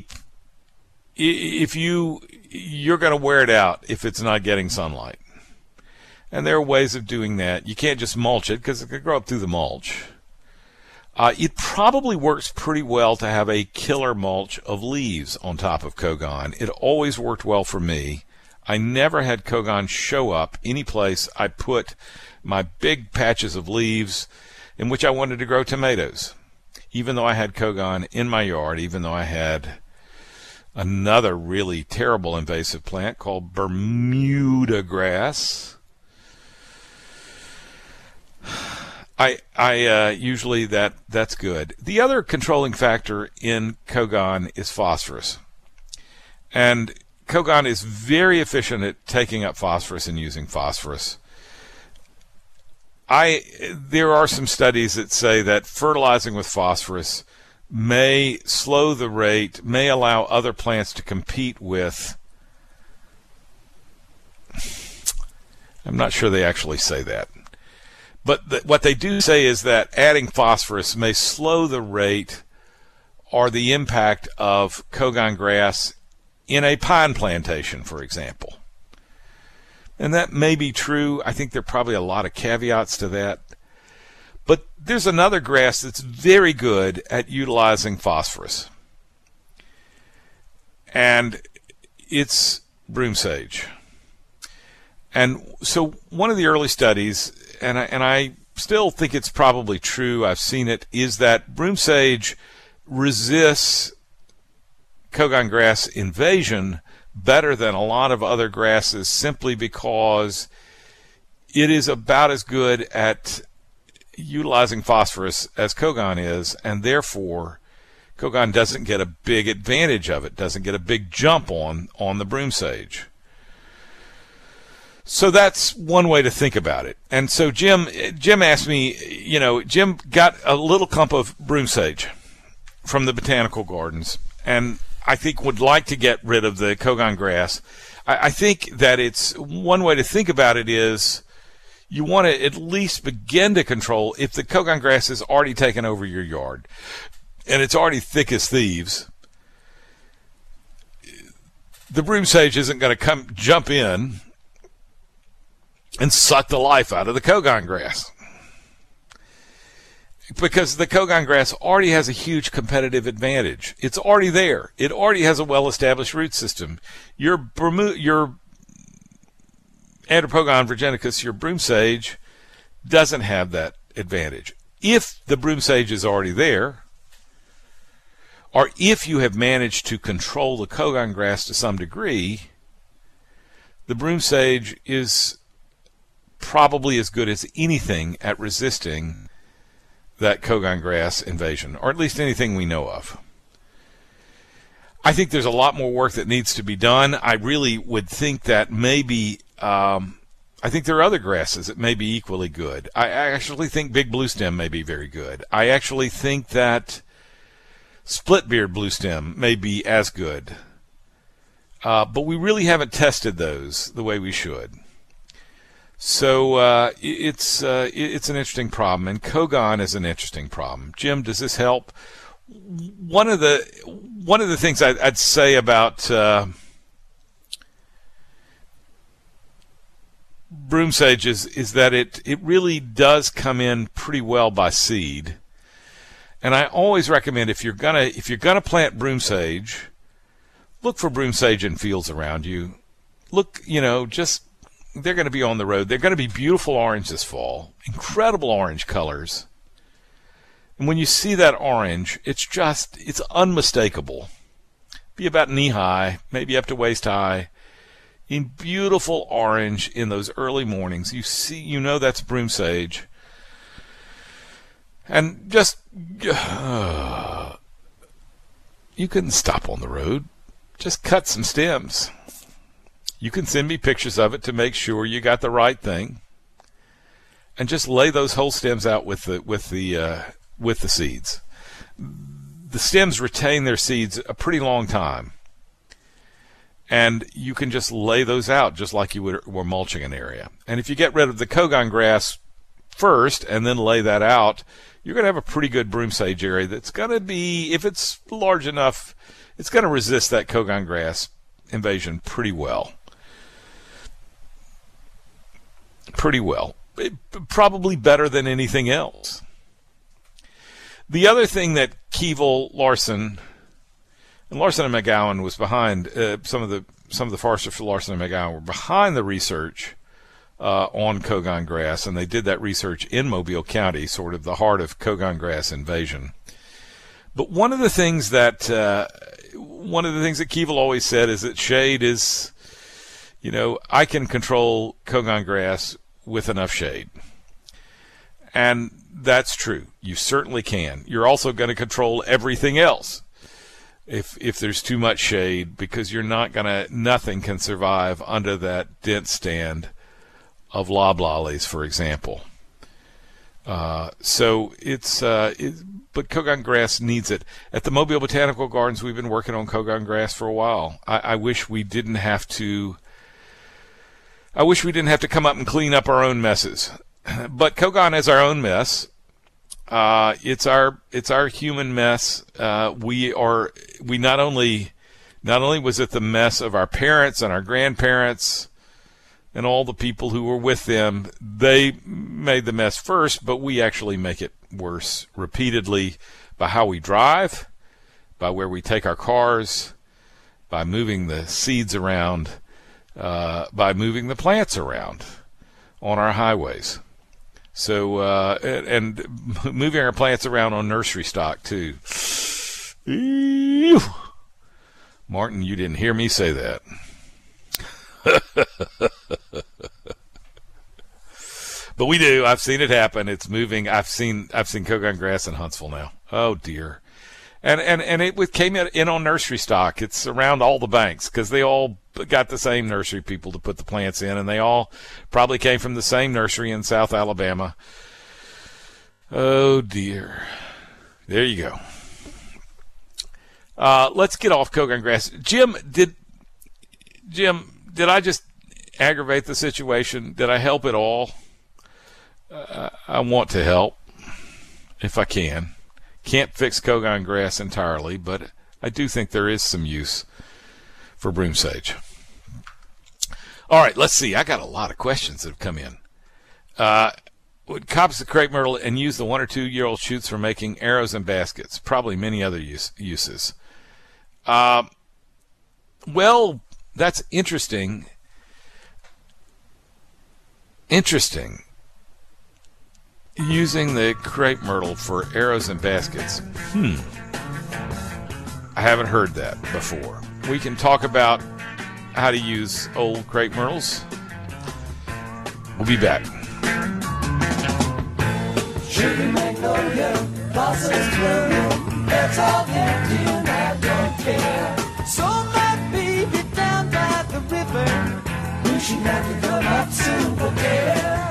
going to wear it out if it's not getting sunlight. And there are ways of doing that. You can't just mulch it because it could grow up through the mulch. It probably works pretty well to have a killer mulch of leaves on top of Kogon. It always worked well for me. I never had Kogon show up any place I put my big patches of leaves in which I wanted to grow tomatoes. Even though I had Kogon in my yard, even though I had another really terrible invasive plant called Bermuda grass. Usually that's good. The other controlling factor in Kogon is phosphorus. And Kogon is very efficient at taking up phosphorus and using phosphorus. There are some studies that say that fertilizing with phosphorus may slow the rate, may allow other plants to compete with. I'm not sure they actually say that. But what they do say is that adding phosphorus may slow the rate or the impact of Kogon grass in a pine plantation, for example. And that may be true. I think there are probably a lot of caveats to that. But there's another grass that's very good at utilizing phosphorus. And it's broom sage. And so one of the early studies, and I still think it's probably true, I've seen it, is that broom sage resists Kogon grass invasion better than a lot of other grasses simply because it is about as good at utilizing phosphorus as Kogon is, and therefore Kogon doesn't get a big advantage of it, doesn't get a big jump on the broom sage. So that's one way to think about it. And so Jim asked me, Jim got a little clump of broom sage from the botanical gardens, and I think would like to get rid of the Kogon grass. I think that it's one way to think about it is you want to at least begin to control if the Kogon grass has already taken over your yard and it's already thick as thieves. The broom sage isn't going to jump in and suck the life out of the Kogon grass, because the Kogon grass already has a huge competitive advantage. It's already there. It already has a well-established root system. Your Andropogon virginicus, your broom sage, doesn't have that advantage. If the broom sage is already there, or if you have managed to control the Kogon grass to some degree, the broom sage is probably as good as anything at resisting that Kogon grass invasion, or at least anything we know of. I think there's a lot more work that needs to be done. I really would think that maybe, I think there are other grasses that may be equally good. I actually think big bluestem may be very good. I actually think that split-beard bluestem may be as good. But we really haven't tested those the way we should. So it's an interesting problem, and Kogon is an interesting problem. Jim, does this help? One of the things I'd say about broom sage is that it really does come in pretty well by seed. And I always recommend if you're gonna plant broom sage, look for broom sage in fields around you. Look, they're going to be on the road. They're going to be beautiful orange this fall, incredible orange colors. And when you see that orange, it's unmistakable. Be about knee high, maybe up to waist high, in beautiful orange in those early mornings. You know that's broom sage. And just, you couldn't stop on the road. Just cut some stems. You can send me pictures of it to make sure you got the right thing. And just lay those whole stems out with the seeds. The stems retain their seeds a pretty long time. And you can just lay those out just like you were mulching an area. And if you get rid of the Kogon grass first and then lay that out, you're going to have a pretty good broom sage area that's going to be, if it's large enough, it's going to resist that Kogon grass invasion pretty well. Pretty well. Probably better than anything else. The other thing that Keevil, Larson, and Larson and McGowan was behind, some of the foresters for Larson and McGowan were behind the research on Kogon grass, and they did that research in Mobile County, sort of the heart of Kogon grass invasion. But one of the things that Keevil always said is that shade is, I can control Kogon grass with enough shade. And that's true. You certainly can. You're also going to control everything else if there's too much shade, because nothing can survive under that dense stand of loblollies, for example. So but Kogon grass needs it. At the Mobile Botanical Gardens, we've been working on Kogon grass for a while. I wish we didn't have to come up and clean up our own messes. But Kogon is our own mess. It's our human mess. We not only was it the mess of our parents and our grandparents and all the people who were with them. They made the mess first, but we actually make it worse repeatedly by how we drive, by where we take our cars, by moving the seeds around, by moving the plants around on our highways. So, and moving our plants around on nursery stock, too. Ew. Martin, you didn't hear me say that. But we do. I've seen it happen. It's moving. I've seen Kogon grass in Huntsville now. Oh, dear. And it came in on nursery stock. It's around all the banks because they all got the same nursery people to put the plants in, and they all probably came from the same nursery in South Alabama. Oh, dear. There you go. Let's get off Kogon grass. Jim, did I just aggravate the situation? Did I help at all? I want to help if I can. Can't fix Kogon grass entirely, but I do think there is some use for broom sage. All right, let's see. I got a lot of questions that have come in. Would copse the crepe myrtle and use the 1 or 2 year old shoots for making arrows and baskets? Probably many other uses. Well, that's interesting. Interesting. Using the crepe myrtle for arrows and baskets. I haven't heard that before. We can talk about how to use old crepe myrtles. We'll be back. Sugar magnolia, blossoms bloom. It's all empty and I don't care. So my baby down by the river, wishing I could come up soon for dinner.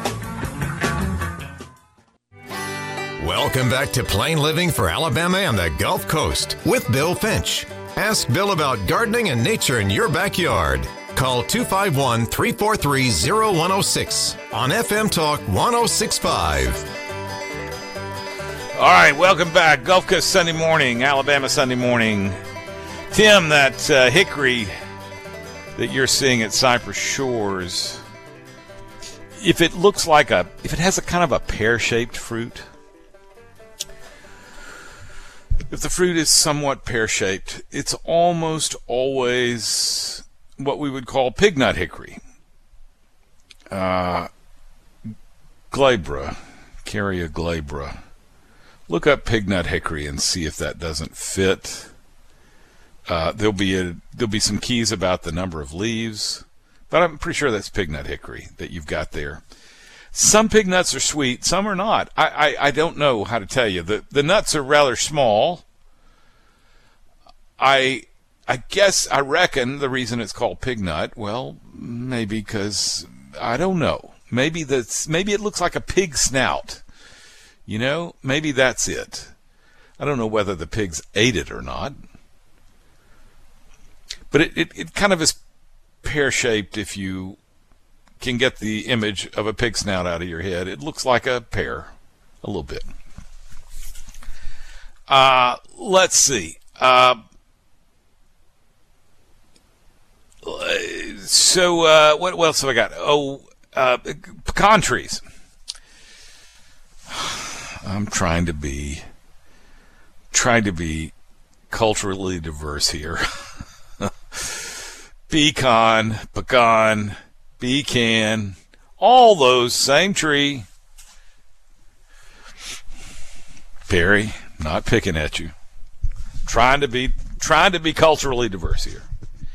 Welcome back to Plain Living for Alabama and the Gulf Coast with Bill Finch. Ask Bill about gardening and nature in your backyard. Call 251-343-0106 on FM Talk 106.5. All right, welcome back. Gulf Coast Sunday morning, Alabama Sunday morning. Tim, that hickory that you're seeing at Cypress Shores, if it has a kind of a pear-shaped fruit, if the fruit is somewhat pear-shaped, it's almost always what we would call pignut hickory. Glabra, Carya glabra. Look up pignut hickory and see if that doesn't fit. There'll be some keys about the number of leaves, but I'm pretty sure that's pignut hickory that you've got there. Some pig nuts are sweet, some are not. I don't know how to tell you. The nuts are rather small. I reckon the reason it's called pig nut, well, maybe because, I don't know. Maybe it looks like a pig snout. You know, maybe that's it. I don't know whether the pigs ate it or not. But it kind of is pear-shaped if you can get the image of a pig snout out of your head. It looks like a pear, a little bit. Let's see. So what else have I got? Pecan trees. I'm trying to be culturally diverse here. Pecan, all those, same tree. Perry, not picking at you. Trying to be culturally diverse here.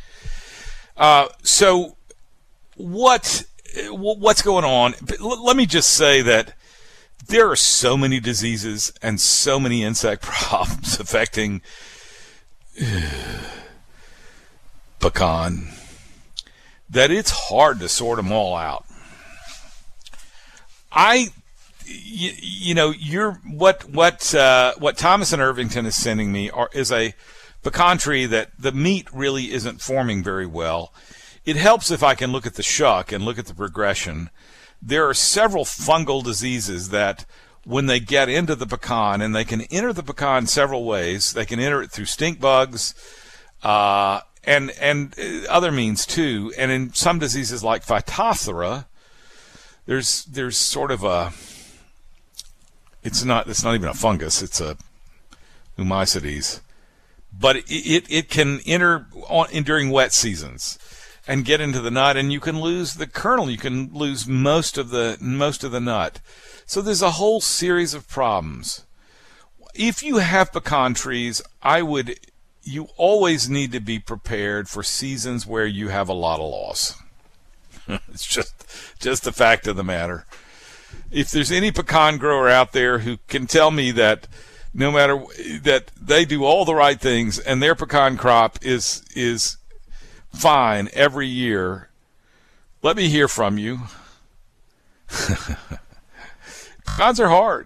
So what's going on? Let me just say that there are so many diseases and so many insect problems affecting pecan that it's hard to sort them all out. What Thomas and Irvington is sending me is a pecan tree that the meat really isn't forming very well. It helps if I can look at the shuck and look at the progression. There are several fungal diseases that when they get into the pecan, and they can enter the pecan several ways. They can enter it through stink bugs, and other means too. And in some diseases like Phytophthora, there's sort of it's not even a fungus, it's a Humicides, but it can enter during wet seasons and get into the nut, and you can lose the kernel, you can lose most of the nut. So there's a whole series of problems. If you have pecan trees, you always need to be prepared for seasons where you have a lot of loss. It's just the fact of the matter. If there's any pecan grower out there who can tell me that no matter that they do all the right things and their pecan crop is fine every year, let me hear from you. Pecans are hard.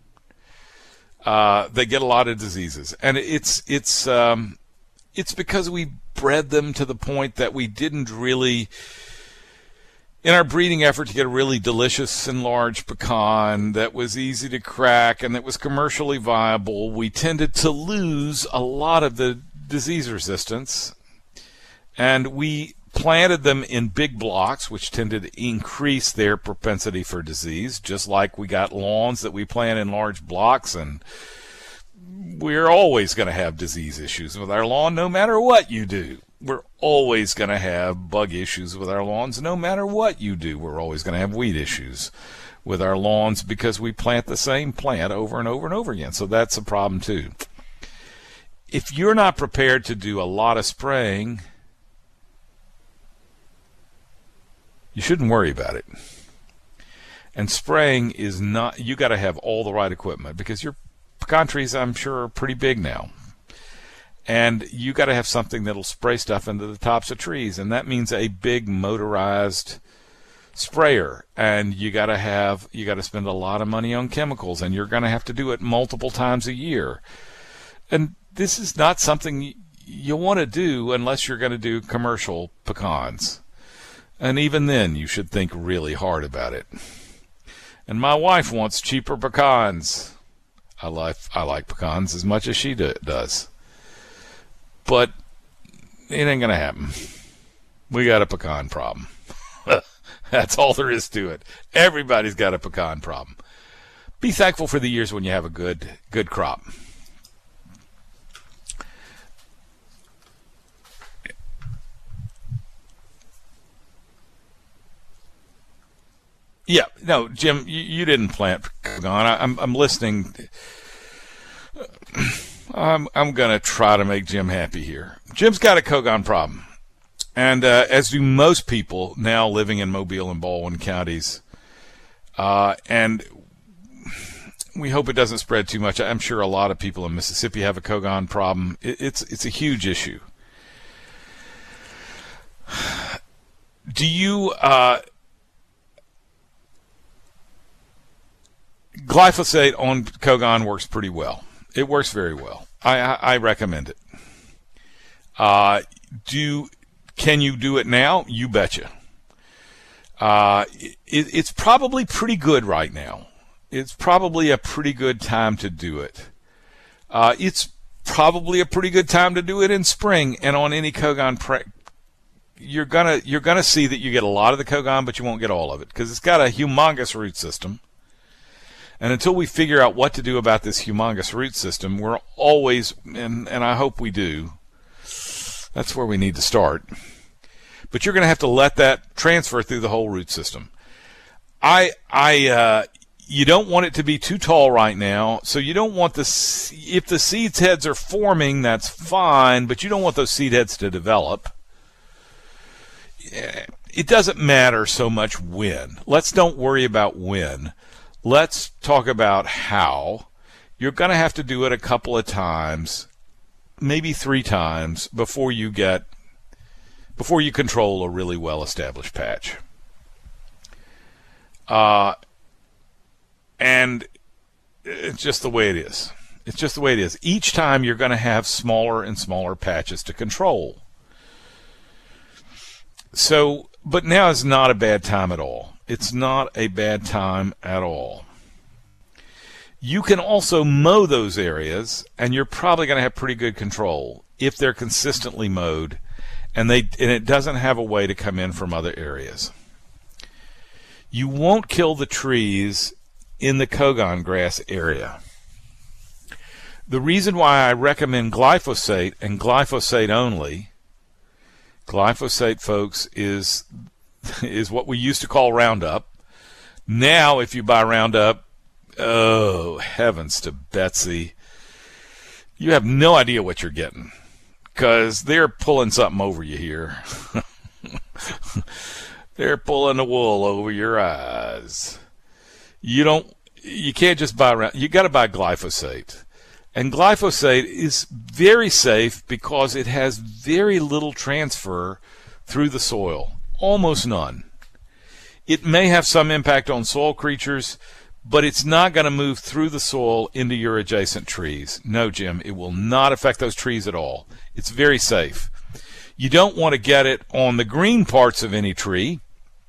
They get a lot of diseases, and it's because we bred them to the point that we didn't really, in our breeding effort to get a really delicious and large pecan that was easy to crack and that was commercially viable, we tended to lose a lot of the disease resistance, and we planted them in big blocks, which tended to increase their propensity for disease, just like we got lawns that we plant in large blocks, and we're always going to have disease issues with our lawn no matter what you do. We're always going to have bug issues with our lawns no matter what you do. We're always going to have weed issues with our lawns because we plant the same plant over and over and over again. So that's a problem too. If you're not prepared to do a lot of spraying, you shouldn't worry about it. And spraying is not, you got to have all the right equipment because your pecan trees, I'm sure, are pretty big now. And you got to have something that'll spray stuff into the tops of trees, and that means a big motorized sprayer. And you got to spend a lot of money on chemicals, and you're going to have to do it multiple times a year. And this is not something you want to do unless you're going to do commercial pecans. And even then, you should think really hard about it. And my wife wants cheaper pecans. I like pecans as much as she does. But it ain't going to happen. We got a pecan problem. That's all there is to it. Everybody's got a pecan problem. Be thankful for the years when you have a good crop. Yeah, no, Jim, you didn't plant Kogon. I'm listening. I'm going to try to make Jim happy here. Jim's got a Kogon problem. And as do most people now living in Mobile and Baldwin counties. And we hope it doesn't spread too much. I'm sure a lot of people in Mississippi have a Kogon problem. It's a huge issue. Do you... Glyphosate on Kogon works pretty well. It works very well. I recommend it. Can you do it now? You betcha. It's probably pretty good right now. It's probably a pretty good time to do it. It's probably a pretty good time to do it in spring. And on any Kogon you're gonna see that you get a lot of the Kogon, but you won't get all of it because it's got a humongous root system. And until we figure out what to do about this humongous root system, we're always, and I hope we do, that's where we need to start. But you're going to have to let that transfer through the whole root system. You don't want it to be too tall right now, so you don't want if the seed heads are forming, that's fine, but you don't want those seed heads to develop. It doesn't matter so much when. Let's don't worry about when. Let's talk about how. You're going to have to do it a couple of times, maybe 3 times, before you control a really well-established patch. And it's just the way it is. It's just the way it is. Each time you're going to have smaller and smaller patches to control. So, but now is not a bad time at all. It's not a bad time at all. You can also mow those areas, and you're probably going to have pretty good control if they're consistently mowed, and it doesn't have a way to come in from other areas. You won't kill the trees in the Kogon grass area. The reason why I recommend glyphosate and glyphosate only, glyphosate, folks, is what we used to call Roundup. Now, if you buy Roundup, oh, heavens to Betsy, you have no idea what you're getting because they're pulling something over you here. They're pulling the wool over your eyes. You can't just buy Roundup. You got to buy glyphosate. And glyphosate is very safe because it has very little transfer through the soil. Almost none. It may have some impact on soil creatures, but it's not going to move through the soil into your adjacent trees. No, Jim, it will not affect those trees at all. It's very safe. You don't want to get it on the green parts of any tree.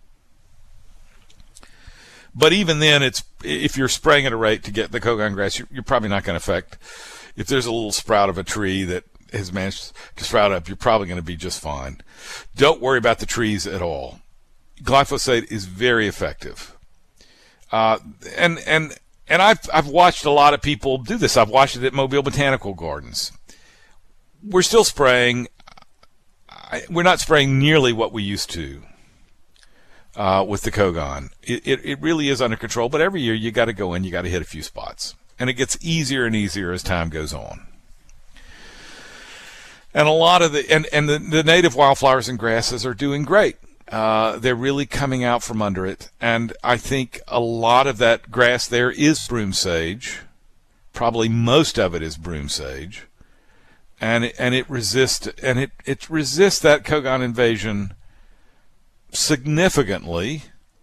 But even then, if you're spraying at a rate to get the Kogon grass, you're probably not going to affect. If there's a little sprout of a tree that has managed to sprout up, you're probably going to be just fine. Don't worry about the trees at all. Glyphosate is very effective. And I've watched a lot of people do this. I've watched it at Mobile Botanical Gardens. We're still spraying. We're not spraying nearly what we used to with the Kogon. It really is under control, but every year you got to go in, you got to hit a few spots. And it gets easier and easier as time goes on. And a lot of the native wildflowers and grasses are doing great. They're really coming out from under it. And I think a lot of that grass there is broom sage. Probably most of it is broom sage. and it resists that Kogon invasion significantly.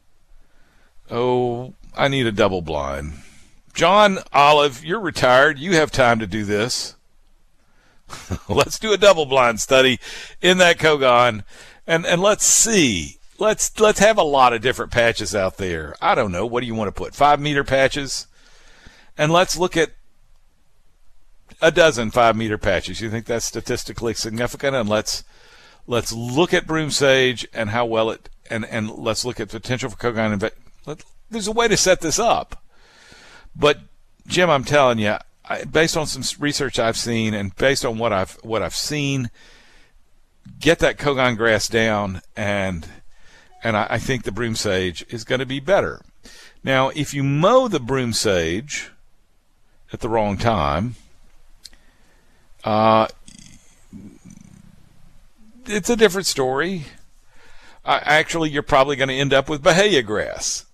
Oh, I need a double blind. John Olive, you're retired. You have time to do this. Let's do a double blind study in that Kogon, and let's see. Let's have a lot of different patches out there. I don't know. What do you want to put? 5-meter patches? And let's look at a dozen 5-meter patches. You think that's statistically significant? And let's look at broom sage and how well it, and let's look at potential for Kogon. There's a way to set this up. But Jim, I'm telling you, based on some research I've seen and based on what I've seen, get that Kogon grass down, and I think the broom sage is going to be better. Now, if you mow the broom sage at the wrong time, it's a different story. Actually, you're probably going to end up with Bahia grass.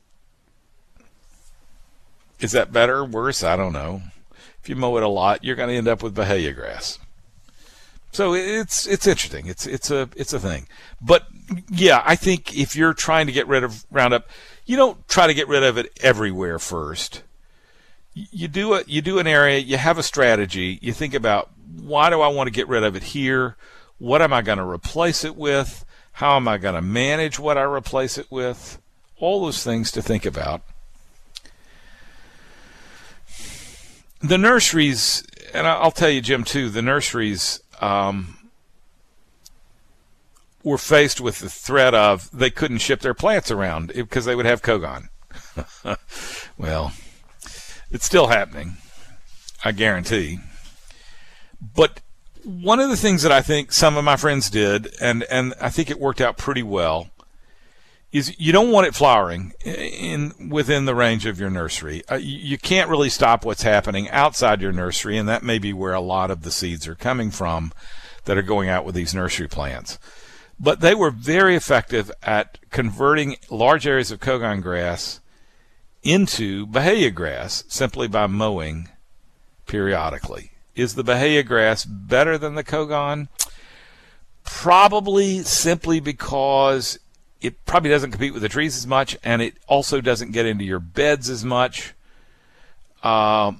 Is that better or worse? I don't know. If you mow it a lot, you're going to end up with Bahia grass. So it's interesting. It's a thing. But yeah, I think if you're trying to get rid of Roundup, you don't try to get rid of it everywhere first. You do an area, you have a strategy, you think about, why do I want to get rid of it here? What am I going to replace it with? How am I going to manage what I replace it with? All those things to think about. The nurseries, and I'll tell you, Jim, too, the nurseries were faced with the threat of they couldn't ship their plants around because they would have Kogon. Well, it's still happening, I guarantee. But one of the things that I think some of my friends did, and I think it worked out pretty well, is you don't want it flowering within the range of your nursery. You can't really stop what's happening outside your nursery, and that may be where a lot of the seeds are coming from that are going out with these nursery plants. But they were very effective at converting large areas of Kogon grass into Bahia grass simply by mowing periodically. Is the Bahia grass better than the Kogon? Probably, simply because it probably doesn't compete with the trees as much, and it also doesn't get into your beds as much. But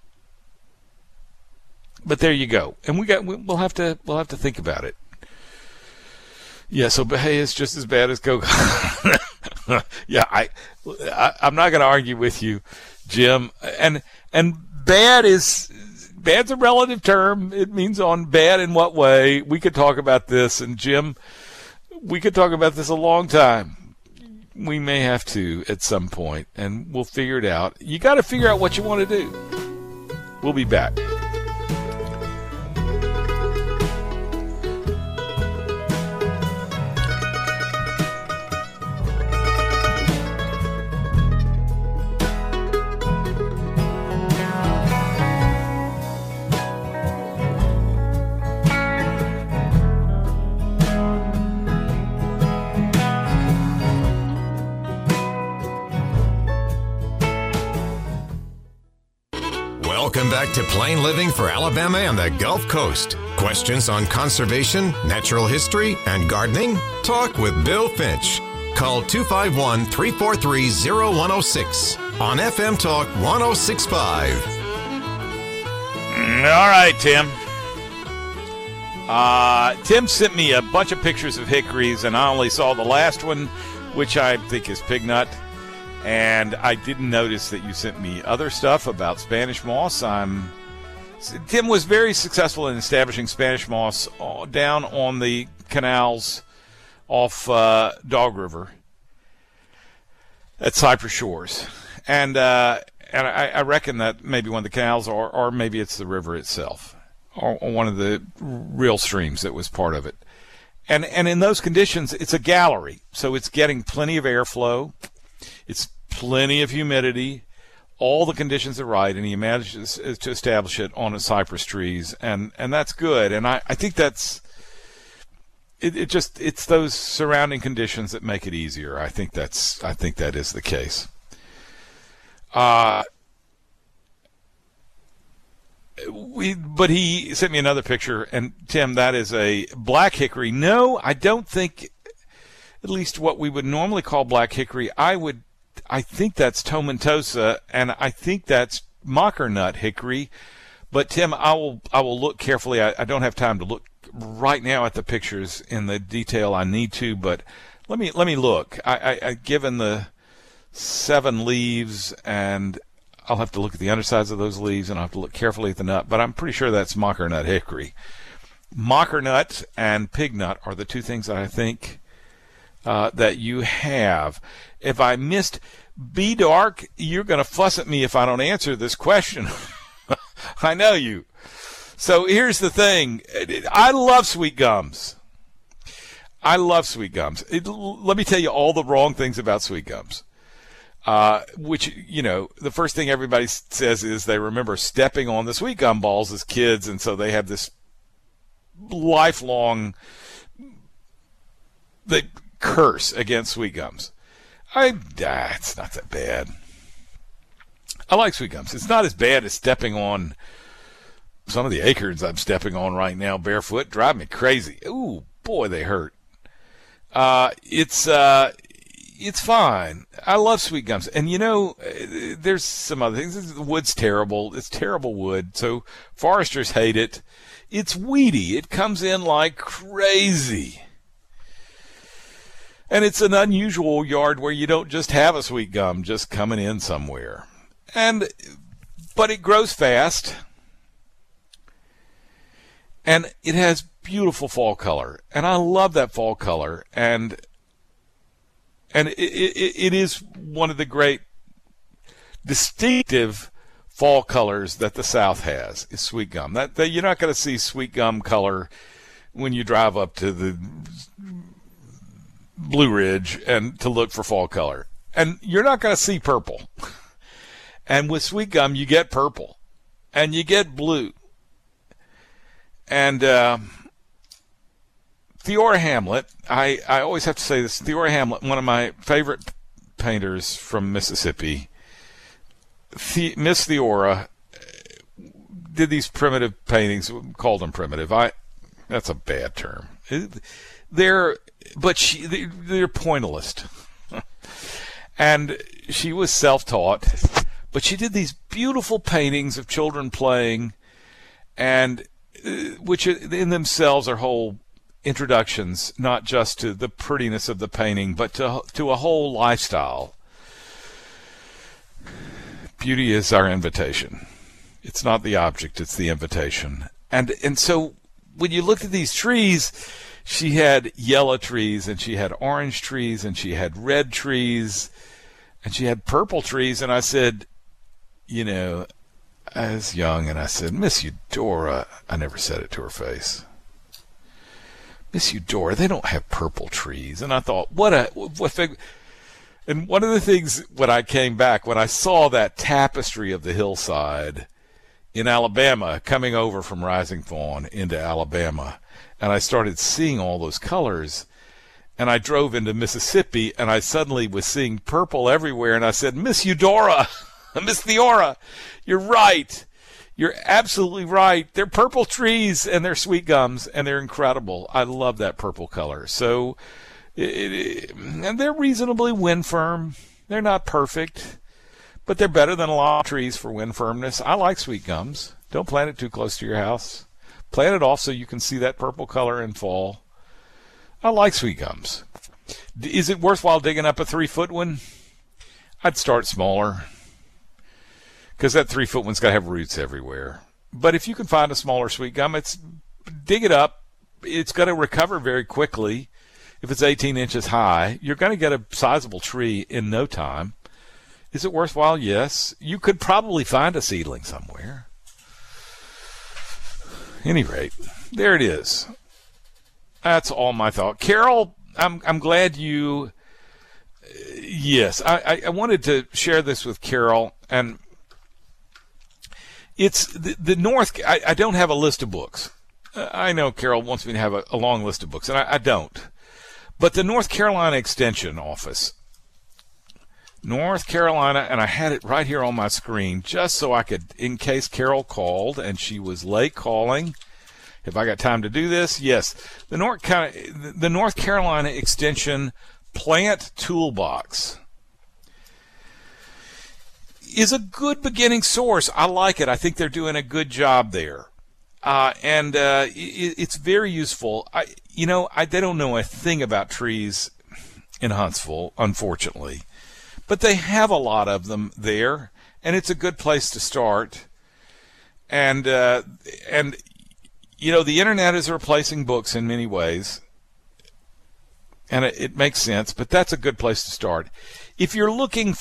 there you go. And we'll have to think about it. Yeah, so Bahia is just as bad as Kogon. Yeah, I'm not going to argue with you, Jim. And bad's a relative term. It means on bad in what way. We could talk about this, and Jim, we could talk about this a long time. We may have to at some point, and we'll figure it out. You got to figure out what you want to do. We'll be back. Welcome back to Plain Living for Alabama and the Gulf Coast. Questions on conservation, natural history, and gardening? Talk with Bill Finch. Call 251-343-0106 on FM Talk 1065. All right, Tim. Tim sent me a bunch of pictures of hickories, and I only saw the last one, which I think is pignut. And I didn't notice that you sent me other stuff about Spanish moss. Tim was very successful in establishing Spanish moss down on the canals off Dog River at Cypress Shores. And I reckon that maybe one of the canals, or maybe it's the river itself, or one of the real streams that was part of it. And in those conditions, it's a gallery, so it's getting plenty of airflow. It's plenty of humidity. All the conditions are right, and he manages to establish it on the cypress trees, and that's good. And I think that's it. It's those surrounding conditions that make it easier. I think that is the case. But he sent me another picture, and Tim, that is a black hickory. No, I don't think, at least what we would normally call black hickory, I think that's tomentosa, and I think that's mockernut hickory. But Tim, I will look carefully. I don't have time to look right now at the pictures in the detail I need to, but let me look. I given the 7 leaves, and I'll have to look at the undersides of those leaves, and I'll have to look carefully at the nut, but I'm pretty sure that's mockernut hickory. Mockernut and pignut are the 2 things that I think that you have. If I missed Be Dark, you're going to fuss at me if I don't answer this question. I know you. So here's the thing. I love sweet gums. Let me tell you all the wrong things about sweet gums. Which, the first thing everybody says is they remember stepping on the sweet gum balls as kids, and so they have this lifelong curse against sweet gums. It's not that bad. I like sweet gums. It's not as bad as stepping on some of the acorns I'm stepping on right now barefoot. Drive me crazy. Ooh, boy, they hurt. It's fine. I love sweet gums. And there's some other things. The wood's terrible. It's terrible wood. So foresters hate it. It's weedy. It comes in like crazy. And it's an unusual yard where you don't just have a sweet gum just coming in somewhere. But it grows fast. And it has beautiful fall color. And I love that fall color. And it is one of the great distinctive fall colors that the South has, is sweet gum. That you're not going to see sweet gum color when you drive up to the Blue Ridge and to look for fall color. And you're not going to see purple. And with sweet gum, you get purple. And you get blue. And Theora Hamlet, I always have to say this, Theora Hamlet, one of my favorite painters from Mississippi, Miss Theora, did these primitive paintings, called them primitive. That's a bad term. They're pointillist. And she was self-taught, but she did these beautiful paintings of children playing, and which in themselves are whole introductions, not just to the prettiness of the painting, but to a whole lifestyle. Beauty is our invitation. It's not the object, it's the invitation. And so when you look at these trees, she had yellow trees, and she had orange trees, and she had red trees, and she had purple trees. And I said, I was young, and I said, Miss Eudora, I never said it to her face. Miss Eudora, they don't have purple trees. And I thought, what and one of the things when I came back, when I saw that tapestry of the hillside in Alabama coming over from Rising Fawn into Alabama, and I started seeing all those colors, and I drove into Mississippi, and I suddenly was seeing purple everywhere, and I said, Miss Eudora, Miss Theora, you're right. You're absolutely right. They're purple trees, and they're sweet gums, and they're incredible. I love that purple color. So, and they're reasonably wind firm. They're not perfect, but they're better than a lot of trees for wind firmness. I like sweet gums. Don't plant it too close to your house. Plant it off so you can see that purple color in fall. I like sweet gums. Is it worthwhile digging up a 3-foot one? I'd start smaller, because that 3-foot one's got to have roots everywhere. But if you can find a smaller sweet gum, dig it up. It's going to recover very quickly. If it's 18 inches high, you're going to get a sizable tree in no time. Is it worthwhile? Yes. You could probably find a seedling somewhere. Any rate, there it is. That's all my thought. Carol, I'm glad you. Yes, I wanted to share this with Carol, and it's the North. I don't have a list of books. I know Carol wants me to have a long list of books, and I don't. But the North Carolina Extension Office North Carolina, and I had it right here on my screen just so I could, in case Carol called and she was late calling. If I got time to do this, yes. The North Carolina Extension Plant Toolbox is a good beginning source. I like it. I think they're doing a good job there. And it's very useful. They don't know a thing about trees in Huntsville, unfortunately. But they have a lot of them there, and it's a good place to start. And the internet is replacing books in many ways, and it makes sense. But that's a good place to start. If you're looking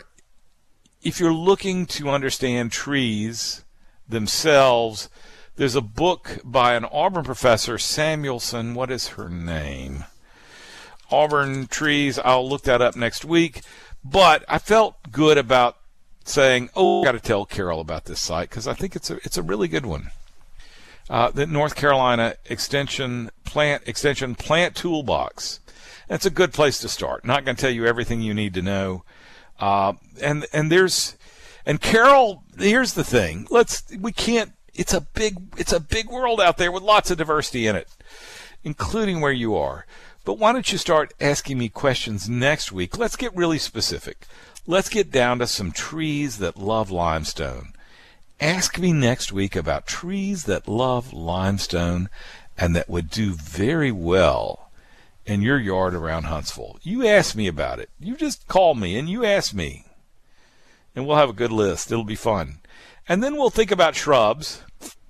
to understand trees themselves, there's a book by an Auburn professor, Samuelson. What is her name? Auburn Trees. I'll look that up next week. But I felt good about saying, I got to tell Carol about this site because I think it's a really good one. The North Carolina Extension Plant Toolbox. That's a good place to start. Not going to tell you everything you need to know. And Carol, here's the thing. It's a big world out there with lots of diversity in it, including where you are. But why don't you start asking me questions next week? Let's get really specific. Let's get down to some trees that love limestone. Ask me next week about trees that love limestone and that would do very well in your yard around Huntsville. You ask me about it. You just call me and you ask me. And we'll have a good list. It'll be fun. And then we'll think about shrubs,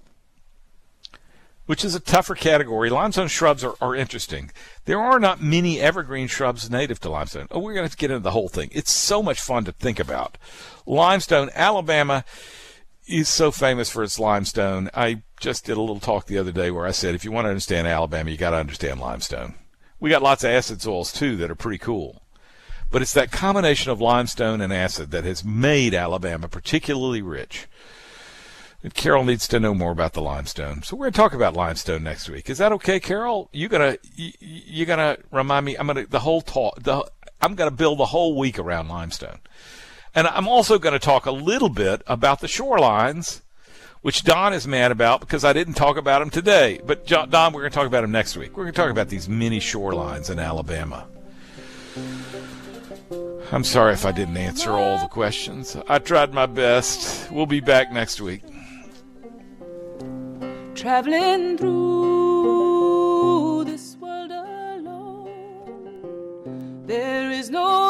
which is a tougher category. Limestone shrubs are interesting. There are not many evergreen shrubs native to limestone. We're going to get into the whole thing. It's so much fun to think about. Limestone, Alabama is so famous for its limestone. I just did a little talk the other day where I said, if you want to understand Alabama, you got to understand limestone. We got lots of acid soils, too, that are pretty cool. But it's that combination of limestone and acid that has made Alabama particularly rich. And Carol needs to know more about the limestone. So we're going to talk about limestone next week. Is that okay, Carol? You're gonna remind me. I'm gonna build the whole week around limestone. And I'm also going to talk a little bit about the shorelines, which Don is mad about because I didn't talk about them today. But Don, we're going to talk about them next week. We're going to talk about these mini shorelines in Alabama. I'm sorry if I didn't answer all the questions. I tried my best. We'll be back next week. Traveling through this world alone, there is no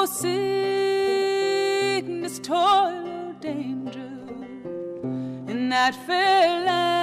sickness, toil, or danger in that fair land